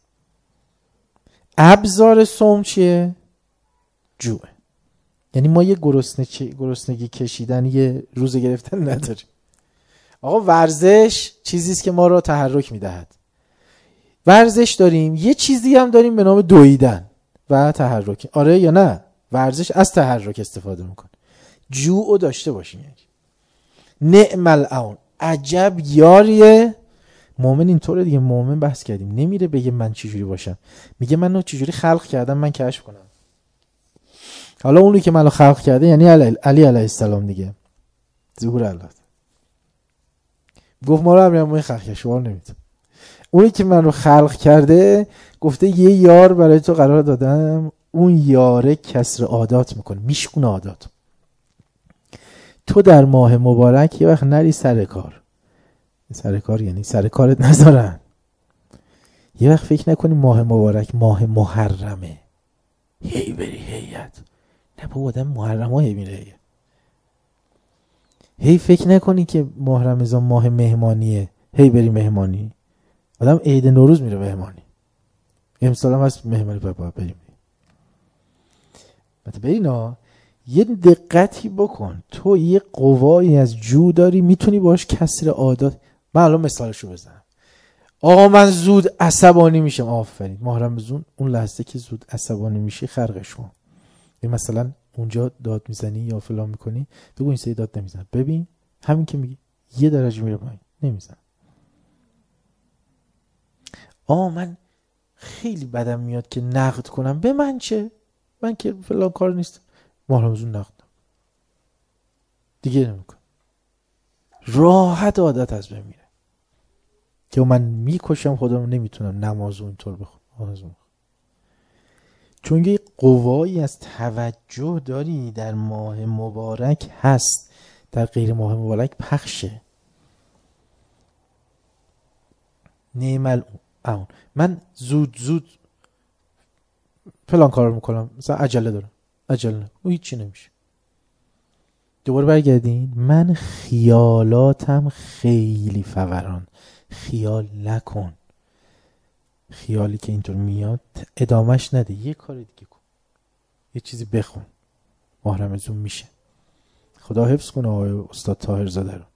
ابزار صوم چیه؟ جوع. یعنی ما یه گرسنه گرسنگی کشیدن، یه روزه گرفتن نداریم. آقا ورزش چیزیست که ما را تحرک میدهد. ورزش داریم، یه چیزی هم داریم به نام دویدن و تحرک. آره یا نه؟ ورزش از تحرک استفاده میکنه. جوع داشته باشین. یعنی نعم العون، عجب یاریه. مومن اینطوره دیگه. مومن بحث کردیم نمیره بگه من چجوری باشم، میگه منو چجوری خلق کردم من کشف کنم. حالا اونی که منو خلق کرده یعنی علی علیه السلام دیگه، ظهور الله. گفت ما رو امیر مومن خلق کرد، شما نمیتون. اونی که منو خلق کرده گفته یه یار برای تو قرار دادم، اون یاره کسر عادات میکنه، میشکونه عادات. تو در ماه مبارک یه وقت نری سر کار. سر کار یعنی سر کارت نذارن. یه وقت فکر نکنی ماه مبارک ماه محرمه هی بری هیئت. نه با آدم محرم ها هی میره هیئت. هی فکر نکنی که ماه رمضان ماه مهمانیه هی بری مهمانی. آدم عید نوروز میره مهمانی، امسال هم هست مهمانی بابا بریم. مثلا برینا یه دقتی بکن، تو یه قوایی از جو داری میتونی باش کسر عادات. من الان مثالشو بزنم. آقا من زود عصبانی میشم. آفرین، ماه رمضان اون لحظه که زود عصبانی میشی خرقش کن. مثلا اونجا داد میزنی یا فلان میکنی، بگو این سری داد نمیزن، ببین همین که میگی یه درجه میره پایین، نمیزن. آه من خیلی بدم میاد که نقد کنم، به من چه، من که فلان کار نیست، ماه رمضان نقد دیگه نمیکن. راحت عادت از بین میره که من میکشم خودم، نمیتونم نماز اونطور بخونم. چون یه قوایی از توجه داری در ماه مبارک هست، در غیر ماه مبارک پخشه. نیمل اون من زود زود فلان کار میکنم، مثلا عجله دارم، عجله نه، او هیچی نمیشه. دوباره برگردین، من خیالاتم خیلی فوران، خیال نکن. خیالی که اینطور میاد ادامش نده، یه کار دیگه کن، یه چیزی بخون، ماه رمضان میشه. خدا حفظ کنه آقای استاد طاهرزاده رو.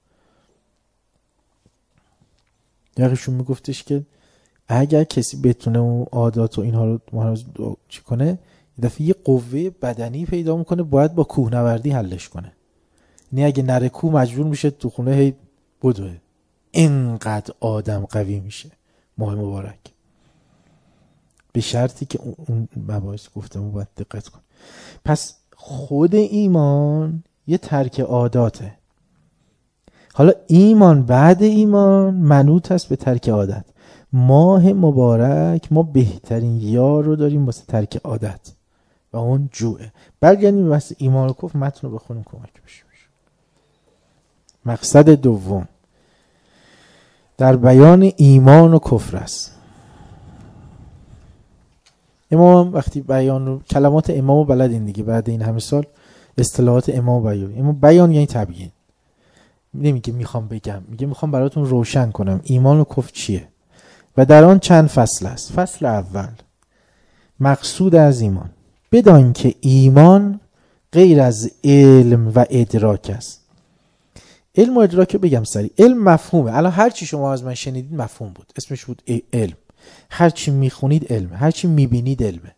یقیشون میگفتش که اگر کسی بتونه اون عادات و اینها رو ماه رمضان چی کنه، یه دفعه یه قوه بدنی پیدا میکنه، باید با کوهنوردی حلش کنه. نه اگه نره کوه مجبور میشه تو خونه هی بدوه. اینقدر آدم قوی میشه ماه مبارک، به شرطی که اون مباحث گفتم باید دقت کن. پس خود ایمان یه ترک عاداته. حالا ایمان بعد ایمان منوط است به ترک عادت. ماه مبارک ما بهترین یار رو داریم واسه ترک عادت و اون جوعه. برگردیم واسه ایمان و کفر، متن رو بخونیم کمک بشه. مقصد دوم در بیان ایمان و کفر است. امام وقتی بیان رو، کلمات امامو بلدین دیگه، بعد این همه سال اصطلاحات امام بیان. امام بیان یعنی تبیین، نمیگه میخوام بگم، میگه میخوام براتون روشن کنم ایمان و کفر چیه و در آن چند فصل است. فصل اول، مقصود از ایمان. بدان که ایمان غیر از علم و ادراک است. علم و ادراک رو بگم سریع. علم مفهومه. الان هر چی شما از من شنیدید مفهوم بود، اسمش بود علم. هر چی میخونید علم، هر چی میبینید علمه.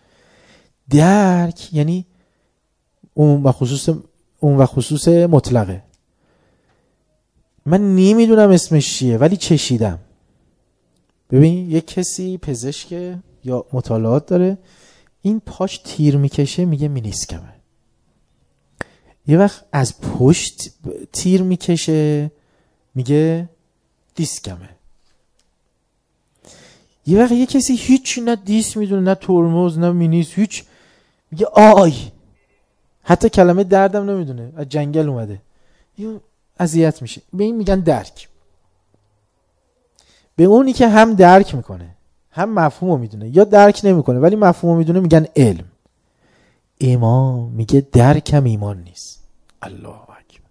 درک یعنی اون و خصوص اون و خصوص مطلقه. من نمیدونم اسمش چیه ولی چشیدم. ببین یک کسی پزشک یا مطالعات داره، این پاش تیر میکشه میگه مینیسکمه. یه وقت از پشت تیر میکشه میگه دیسکمه. یه وقت یه کسی هیچ نه دیس میدونه نه ترمز نه مینیس، هیچ، میگه آی. حتی کلمه دردم نمیدونه، از جنگل اومده، یه اذیت میشه. به این میگن درک. به اونی که هم درک میکنه هم مفهومو میدونه، یا درک نمیکنه ولی مفهومو میدونه، میگن علم. امام میگه درکم ایمان نیست. الله اکبر.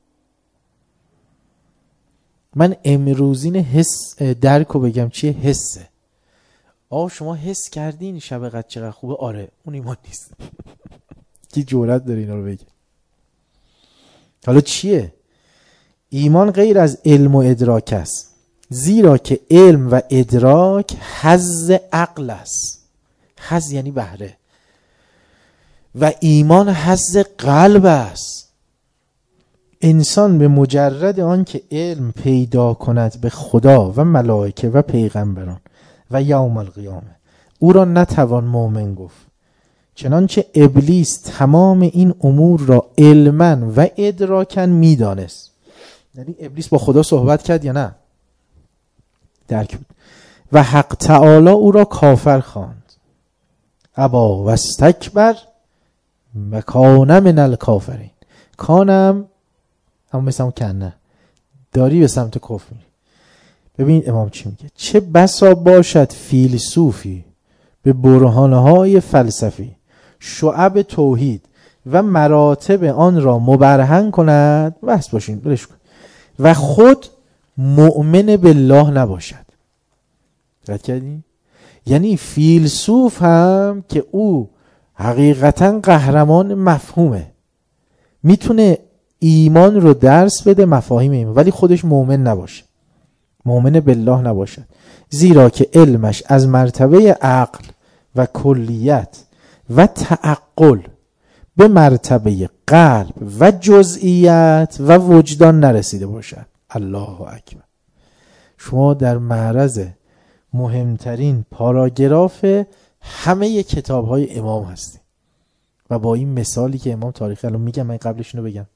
من امروزین حس درکو بگم چیه؟ حسه. آه شما حس کردین شب قدر چقدر خوبه؟ آره، اون ایمان نیست. کی جرأت داره اینا رو بگه؟ حالا چیه؟ ایمان غیر از علم و ادراک است، زیرا که علم و ادراک حظ عقل است. حظ یعنی بهره. و ایمان حظ قلب است. انسان به مجرد آن که علم پیدا کند به خدا و ملائکه و پیغمبران و یوم القیامه، او را نتوان مؤمن گفت. چنانچه ابلیس تمام این امور را علما و ادراکا میدانست. یعنی ابلیس با خدا صحبت کرد یا نه؟ درک بود. و حق تعالی او را کافر خواند. ابا و استکبر و کان من الکافرین. کانم اما مثل اون کنه داری به سمت کفر میری. ببین امام چی میگه؟ چه بسا باشد فیلسوفی به برهانهای فلسفی شعب توحید و مراتب آن را مبرهن کند، بس باشین بلش کن، و خود مؤمن بالله نباشد. رد کردی؟ یعنی فیلسوف هم که او حقیقتا قهرمان مفهومه، میتونه ایمان رو درس بده، مفاهیم ایمان، ولی خودش مؤمن نباشه، مؤمن بالله نباشد. زیرا که علمش از مرتبه عقل و کلیت و تعقل به مرتبه قلب و جزئیات و وجدان نرسیده باشد. الله اکبر. شما در معرض مهمترین پاراگراف همه کتاب های امام هستی و با این مثالی که امام تاریخی، الان میگم من قبلش اینو بگم،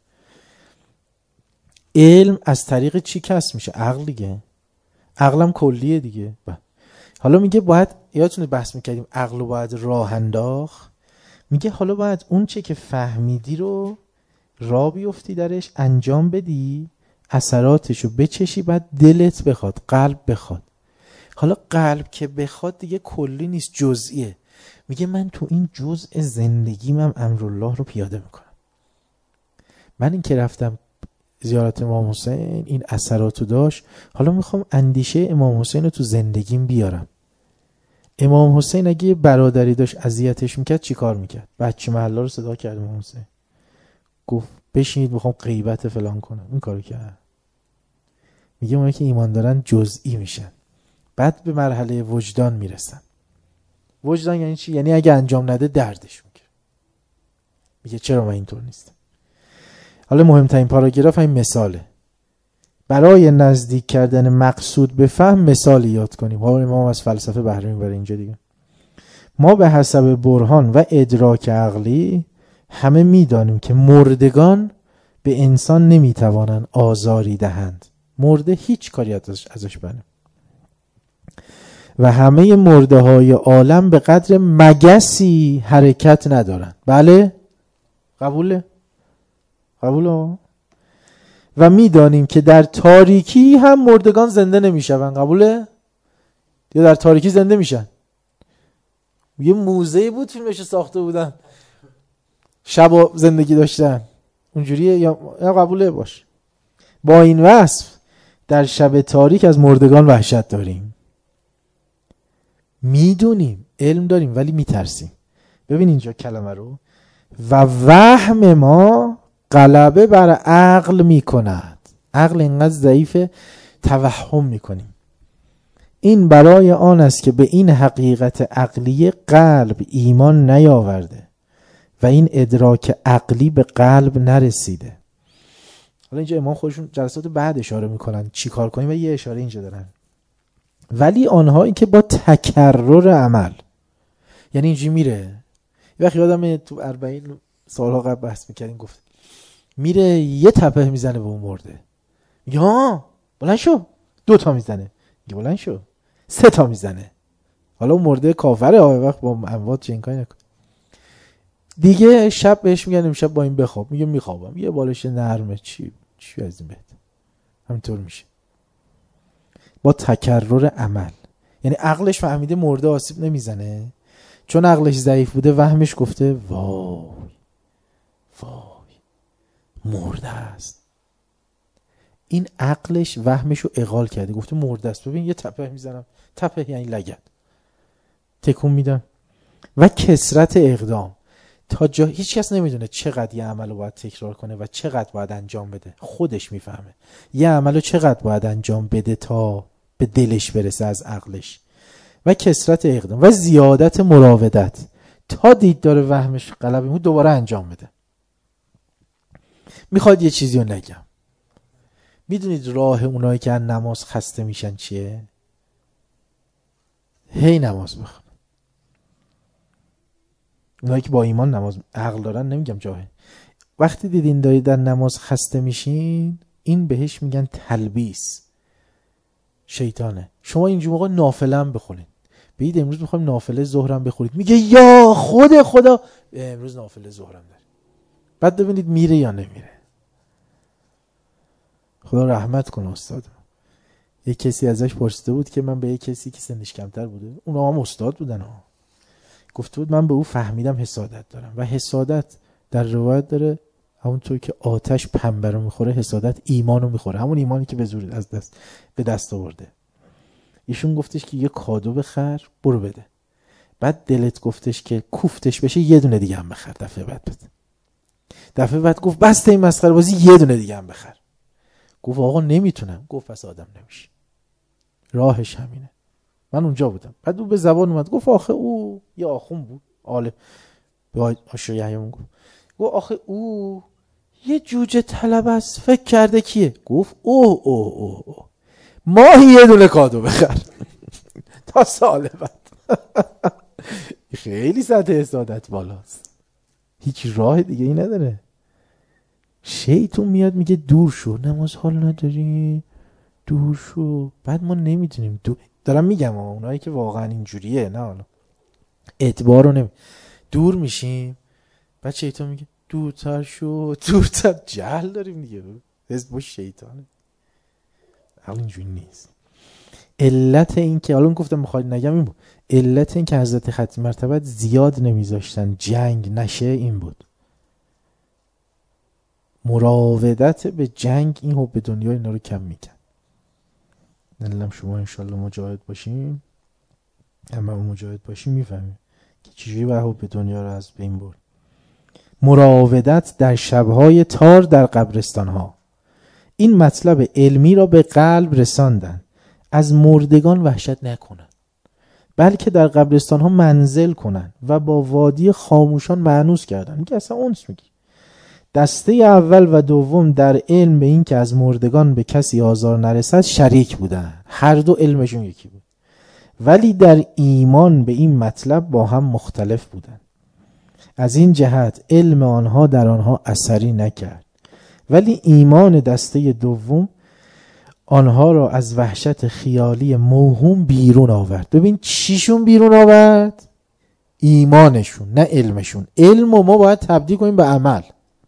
علم از طریق چی کسب میشه؟ عقل دیگه. عقلم کلیه دیگه. حالا میگه باید، یادتونه بحث میکردیم عقل رو باید راه انداخت. میگه حالا باید اون چه که فهمیدی رو را بیفتی درش، انجام بدی، اثراتشو بچشی، بعد دلت بخواد، قلب بخواد. حالا قلب که بخواد دیگه کلی نیست، جزئیه. میگه من تو این جزء زندگیم هم امرالله رو پیاده میکنم. من این که رفتم زیارت امام حسین، این اثراتو داشت، حالا میخوام اندیشه امام حسین رو تو زندگیم بیارم. امام حسین اگه یه برادری داشت اذیتش میکرد چی کار میکرد؟ بچه محله رو صدا کرد امام حسین، گفت بشینید میخوام غیبت فلان کنم، این کارو کرد. میگه اونایی که ایمان دارن جزئی میشن، بعد به مرحله وجدان میرسن. وجدان یعنی چی؟ یعنی اگه انجام نده دردش میگیره، میگه چرا من اینطور نیستم. حالا مهمترین پاراگراف این مثاله. برای نزدیک کردن مقصود به فهم مثال یاد کنیم. حالا ما از فلسفه بهره میبره اینجا دیگه. ما به حسب برهان و ادراک عقلی همه میدانیم که مردگان به انسان نمیتوانند آزاری دهند. مرده هیچ کاری ازش ازش بنه. و همه مرده های عالم به قدر مگسی حرکت ندارن. بله؟ قبوله؟ قبوله؟ و میدانیم که در تاریکی هم مردگان زنده نمیشون. قبوله؟ یا در تاریکی زنده میشن. یه موزه بود فیلمش ساخته بودن، شب زندگی داشتن اونجوریه یا قبوله؟ باش. با این وصف در شب تاریک از مردگان وحشت داریم. میدونیم، علم داریم، ولی میترسیم. ببین اینجا کلمه رو، و وهم ما غلبه بر عقل میکند. عقل اینقدر ضعیفه توهم میکنیم. این برای آن است که به این حقیقت عقلی قلب ایمان نیاورده و این ادراک عقلی به قلب نرسیده. حالا اینجا امام خودشون جلسات بعد اشاره میکنن چی کار کنیم و یه اشاره اینجا دارن. ولی آنهایی که با تکرر عمل، یعنی اینجا میره، یه وقت یادم تو اربعین سالها قبل بحث میکردیم، گفت میره یه تپه میزنه به اون مرده، میگه ها بلند شو، دو تا میزنه، میگه بلند شو، سه تا میزنه. حالا اون مرده کافره، آه وقت با اموات جنکایی نکن. دیگه شب بهش میگن امشب با این بخواب، میگه میخوابم، یه بالش نرمه، چی چی از این بهت. همینطور میشه با تکرر عمل. یعنی عقلش فهمیده مرده آسیب نمیزنه، چون عقلش ضعیف بوده وهمش گفته وای وای مرده است. این عقلش وهمش رو اغال کرده، گفته مرده است. ببین یه تپه میزنم، تپه یعنی لگد، تکون میدم. و کثرت اقدام، تا جا هیچ کس نمیدونه چقدر یه عمل رو باید تکرار کنه و چقدر باید انجام بده. خودش میفهمه یه عمل رو چقدر باید انجام بده تا به دلش برسه از عقلش. و کثرت اقدام و زیادت مراودت، تا دید داره وهمش غلبه میکنه دوباره انجام بده. میخواد یه چیزی رو نگم، میدونید راه اونایی که از نماز خسته میشن چیه؟ هی نماز بخون. اونایی که با ایمان نماز عقل دارن، نمیگم جاهه، وقتی دیدین دارید در نماز خسته میشین، این بهش میگن تلبیس، شیطانه. شما اینجور موقع نافله هم بخونید، بگید امروز میخوایم نافله ظهرم بخورید، میگه یا خود خدا امروز نافله ظهرم داری. بعد ببینید میره یا نمیره. خدا رحمت کنه استاد. یک کسی ازش پرسیده بود که من به یک کسی که سنش کمتر بوده، اونا هم استاد بودن ها، گفته بود من به او فهمیدم حسادت دارم. و حسادت در روایت داره همونطور که آتش پنبه رو میخوره، حسادت ایمانو میخوره، همون ایمانی که به زور از دست به دست آورده. ایشون گفتش که یه کادو بخر برو بده، بعد دلت گفتش که کوفتش بشه یه دونه دیگه هم بخر، دفعه بعد بده. دفعه بعد گفت بسته این مسخره بازی، یه دونه دیگه هم بخر. گفت آقا نمیتونم. گفت پس آدم نمیشه، راهش همینه. من اونجا بودم. بعد او به زبان اومد گفت آخه او یه آخون بود، عالم به آشوری حیام گفت گفت آخه او یه جوجه طلب است، فکر کرده کیه؟ گفت اوه اوه اوه اوه ماهی یه دونه کادو بخر تا سال بعد. خیلی سطح حسادت بالاست، هیچ راه دیگه ای نداره. شیطون میاد میگه دور شو، نماز حال نداری دور شو. بعد ما نمیتونیم دور... دارم میگم اونایی که واقعا اینجوریه، نه حالا اعتبار رو نمی دور میشیم، بعد شیطان میگه دورتر شو دورتر. جهل داریم دیگه، حزب با شیطانه. حالا اینجوری نیست. علت این که حالا گفتم بخواد نگم این بود، علت این که حضرت ختم مرتبت زیاد نمیذاشتن جنگ نشه این بود. مراودت به جنگ این حب دنیا اینا رو کم میکن. دلم شما انشالله مجاهد باشیم، اما مجاهد باشیم میفهمیم که چجوری باید حب دنیا رو از بین برد. مراودت در شبهای تار در قبرستانها. این مطلب علمی را به قلب رساندن. از مردگان وحشت نکنن، بلکه در قبرستانها منزل کنن و با وادی خاموشان مانوس کردن. میگه اصلا اونس میگی. دسته اول و دوم در علم به این که از مردگان به کسی آزار نرسد شریک بودن، هر دو علمشون یکی بود، ولی در ایمان به این مطلب با هم مختلف بودن. از این جهت علم آنها در آنها اثری نکرد، ولی ایمان دسته دوم آنها را از وحشت خیالی موهوم بیرون آورد. ببین چیشون بیرون آورد؟ ایمانشون، نه علمشون. علم و ما باید تبدیل کنیم به عمل،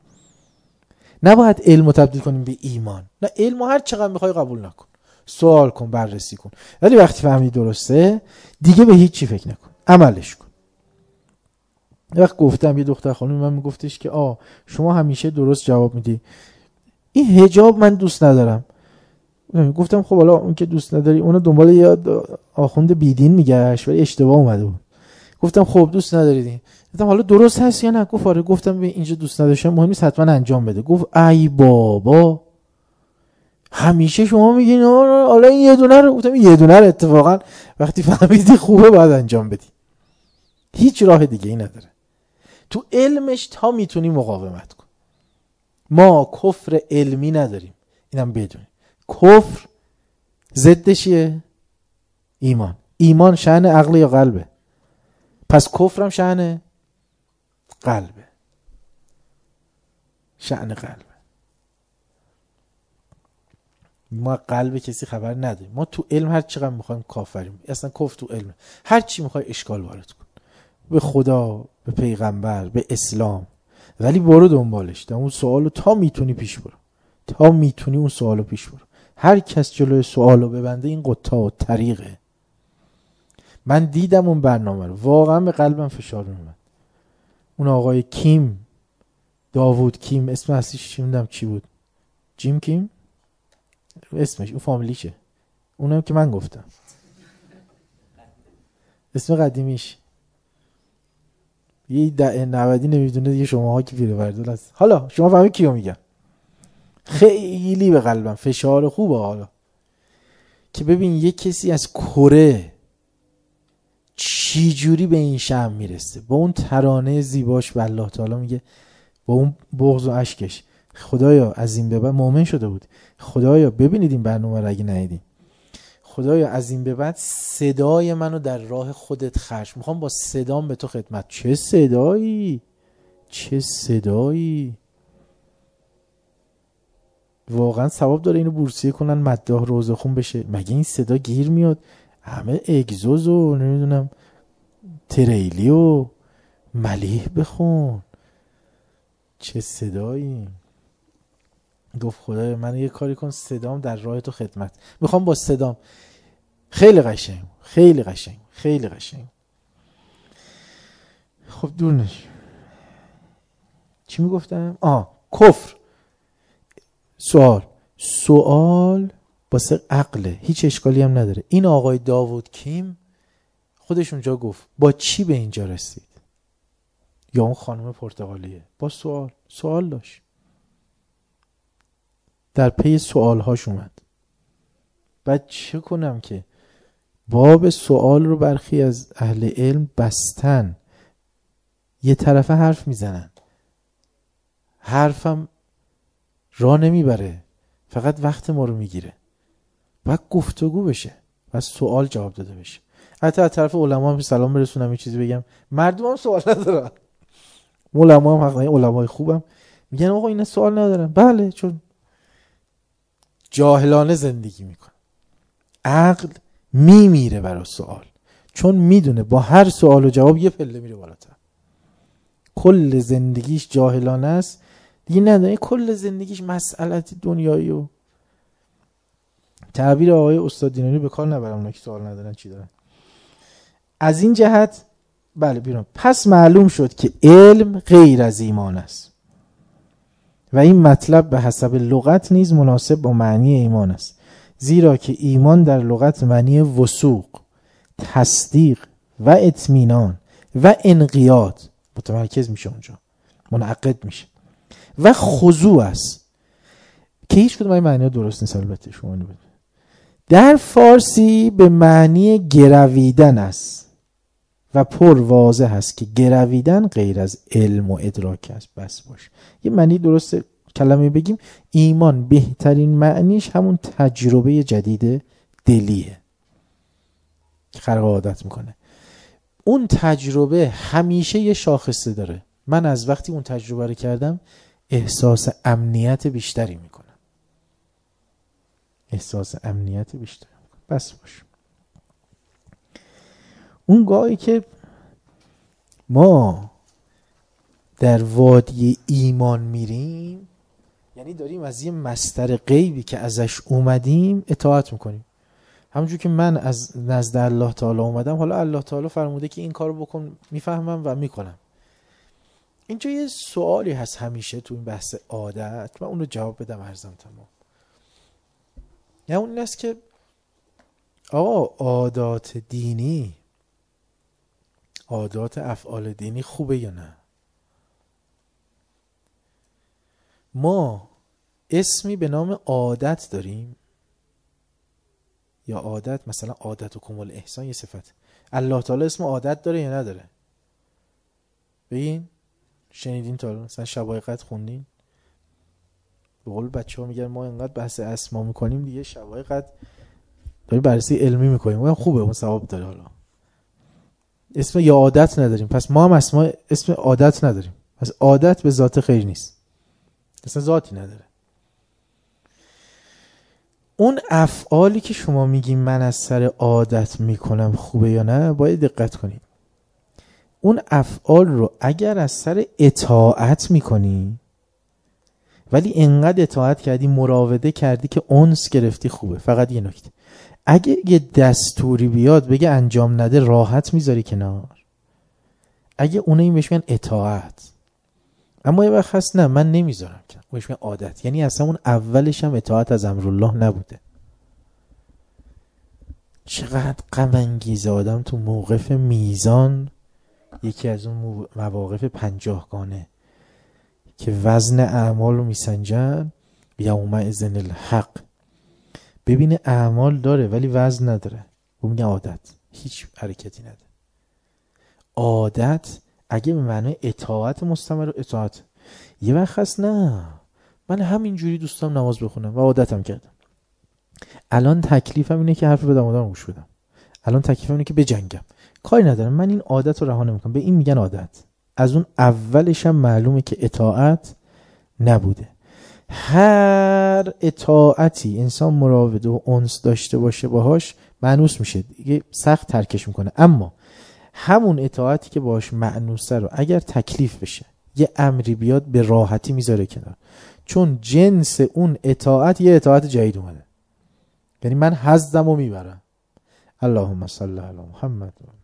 نباید علم رو تبدیل کنیم به ایمان. نه، علم هر چقدر میخوای قبول نکن، سوال کن، بررسی کن، ولی وقتی فهمیدی درسته دیگه به هیچ چی فکر نکن، عملش کن. وقت گفتم یه دختر خانم من میگفتش که آ شما همیشه درست جواب میدی، این حجاب من دوست ندارم. گفتم خب حالا اون که دوست نداری اونو دنبال یه آخوند بیدین میگشت ولی اشتباه اومده بود. گفتم خب دوست نداریدین. گفتم حالا درست هست یا نه؟ گفت آره. گفتم به اینجا دوست نداشتم مهم نیست، حتما انجام بده. گفت ای بابا همیشه شما میگین حالا این یه دونه رو. گفتم یه دونه رو اتفاقا وقتی فهمیدی خوبه باید انجام بدی، هیچ راه دیگه ای نداره. تو علمش تا میتونی مقاومت کن. ما کفر علمی نداریم، اینم بدونی. کفر ضدشیه ایمان. ایمان شأن عقل یا قلبه؟ پس کفرم شأن قلبه، شأن قلبه. ما قلب کسی خبر نداریم. ما تو علم هر چقدر میخوایم کافریم، اصلا کفر تو علم. هر چی میخوای اشکال وارد کن، به خدا، به پیغمبر، به اسلام، ولی برو دنبالش. تا اون سوالو تا میتونی پیش برو، تا میتونی اون سوالو پیش برو. هر کس جلوی سوالو ببنده این قطاع و طریقه. من دیدم اون برنامه رو، واقعا به قلبم فشار میومد. اون آقای کیم، داوود کیم، اسم اصلیش چی میدونم چی بود، جیم کیم اسمش، اون فامیلیشه، اونم که من گفتم اسم قدیمیش. یه ده نودی نمیدونه دیگه، شماها که پیرمردون هست. حالا شما فهمید کیو میگم. خیلی به قلبم فشار خوبه. حالا که ببین یه کسی از کره چی جوری به این شأن میرسه، با اون ترانه زیباش به الله تعالی میگه، با اون بغض و اشکش، خدایا از این به بعد مؤمن شده بود. خدایا ببینید این برنامه رو اگه ندیدین، خدایا از این به بعد صدای منو در راه خودت خرج، میخوام با صدام به تو خدمت. چه صدایی، چه صدایی. واقعا ثواب داره اینو بورسیه کنن، مداح روزه خون بشه. مگه این صدا گیر میاد؟ همه اگزوز و نمیدونم تریلی و ملیح بخون. چه صدایی. گفت خدای من یه کاری کن صدام در راه تو خدمت، میخوام با صدام. خیلی قشنگ، خیلی قشنگ، خیلی قشنگ. خب دور نشیم. چی میگفتم؟ آه کفر. سوال سوال واسه عقله، هیچ اشکالی هم نداره. این آقای داوود کیم خودش اونجا گفت با چی به اینجا رسید، یا اون خانم پرتغالیه با سوال. سوال داشت، در پی سوال هاش اومد. بعد چه کنم که باب سوال رو برخی از اهل علم بستن، یه طرفه حرف میزنن، حرفم راه نمیبره، فقط وقت ما رو میگیره. باید گفتگو بشه، باید سوال جواب داده بشه. حتی از طرف علما هم سلام برسونم، یه چیزی بگم، مردم هم سوال ندارن. علما هم حقیقی، علمای خوبم میگن آقا اینا سوال ندارن. بله، چون جاهلانه زندگی میکنه. عقل میمیره برای سوال، چون میدونه با هر سوال و جواب یه پله میره بالاتر. کل زندگیش جاهلانه است دیگه نداره، کل زندگیش مسئلت دنیایی و تعبیر آقای استاد دینانی به کار نبرم اونا که سوال ندارن چی دارن. از این جهت بله بیرون پس معلوم شد که علم غیر از ایمان است و این مطلب به حسب لغت نیز مناسب با معنی ایمان است، زیرا که ایمان در لغت معنی وثوق، تصدیق و اطمینان و انقیاد متمرکز میشه، اونجا منعقد میشه و خضوع است که هیچ کدوم این معنی درست نیست. البته شما اینو بدونید در فارسی به معنی گرویدن است و پر واضح است که گرویدن غیر از علم و ادراک است. بس باش یه معنی درست کلمه بگیم، ایمان بهترین معنیش همون تجربه جدید دلیه که خرق عادت میکنه. اون تجربه همیشه یه شاخصه داره، من از وقتی اون تجربه رو کردم احساس امنیت بیشتری میکنم، احساس امنیت بیشتری میکنم. بس باش. اون گاهی که ما در وادی ایمان میریم یعنی داریم از یه مصدر غیبی که ازش اومدیم اطاعت میکنیم. همونجور که من از نزد الله تعالی اومدم، حالا الله تعالی فرموده که این کارو بکن، میفهمم و میکنم. اینجا یه سوالی هست همیشه تو این بحث عادت، من اون رو جواب بدم عرضم تمام. یا اون این است که آقا عادات دینی، عادات افعال دینی خوبه یا نه؟ ما اسمی به نام عادت داریم یا عادت، مثلا عادت و کمال احسان یه صفت. الله تعالی اسم عادت داره یا نداره؟ بگین شنیدین تا مثلا شبای قدر خوندین؟ به قول بچه ها میگن ما اینقدر بحث اسما میکنیم دیگه شبای قدر داریم بررسی علمی میکنیم. میگم خوبه اون ثواب داره. حالا اسم یا عادت نداریم، پس ما هم اسم اسم عادت نداریم، پس عادت به ذات خیر نیست، اصلا ذاتی نداره. اون افعالی که شما میگین من از سر عادت میکنم خوبه یا نه، باید دقت کنید. اون افعال رو اگر از سر اطاعت میکنی ولی انقدر اطاعت کردی مراوده کردی که انس گرفتی خوبه. فقط یه نکته، اگه یه دستوری بیاد بگه انجام نده راحت میذاری کنار، اگه اونه این بهش میگن اطاعت. اما یه وقت هست نه من نمیذارم که بهش میگن عادت، یعنی اصلا اون اولش هم اطاعت از امرالله نبوده. چقدر غم انگیزه آدم تو موقف میزان، یکی از اون مواقف پنجاهگانه که وزن اعمال رو میسنجن، یومئذ الحق، ببینه اعمال داره ولی وزن نداره، اون میگه عادت، هیچ حرکتی نداره. عادت اگه به معنی اطاعت مستمر و اطاعت، یه وقت هست نه من همینجوری دوستم نماز بخونم و عادتم کردم، الان تکلیفم اینه که حرف بدم آدم گوش بدم، الان تکلیفم اینه که بجنگم، کاری ندارم، من این عادت رو رها نمیکنم. به این میگن عادت. از اون اولش هم معلومه که اطاعت نبوده. هر اطاعتی انسان مراوده و انس داشته باشه باهاش مانوس میشه دیگه، سخت ترکش میکنه. اما همون اطاعتی که باهاش مانوسه رو اگر تکلیف بشه، یه امری بیاد، به راحتی میذاره کنار، چون جنس اون اطاعت یه اطاعت جدید اومده، یعنی من حظمو میبرم. اللهم صل علی محمد.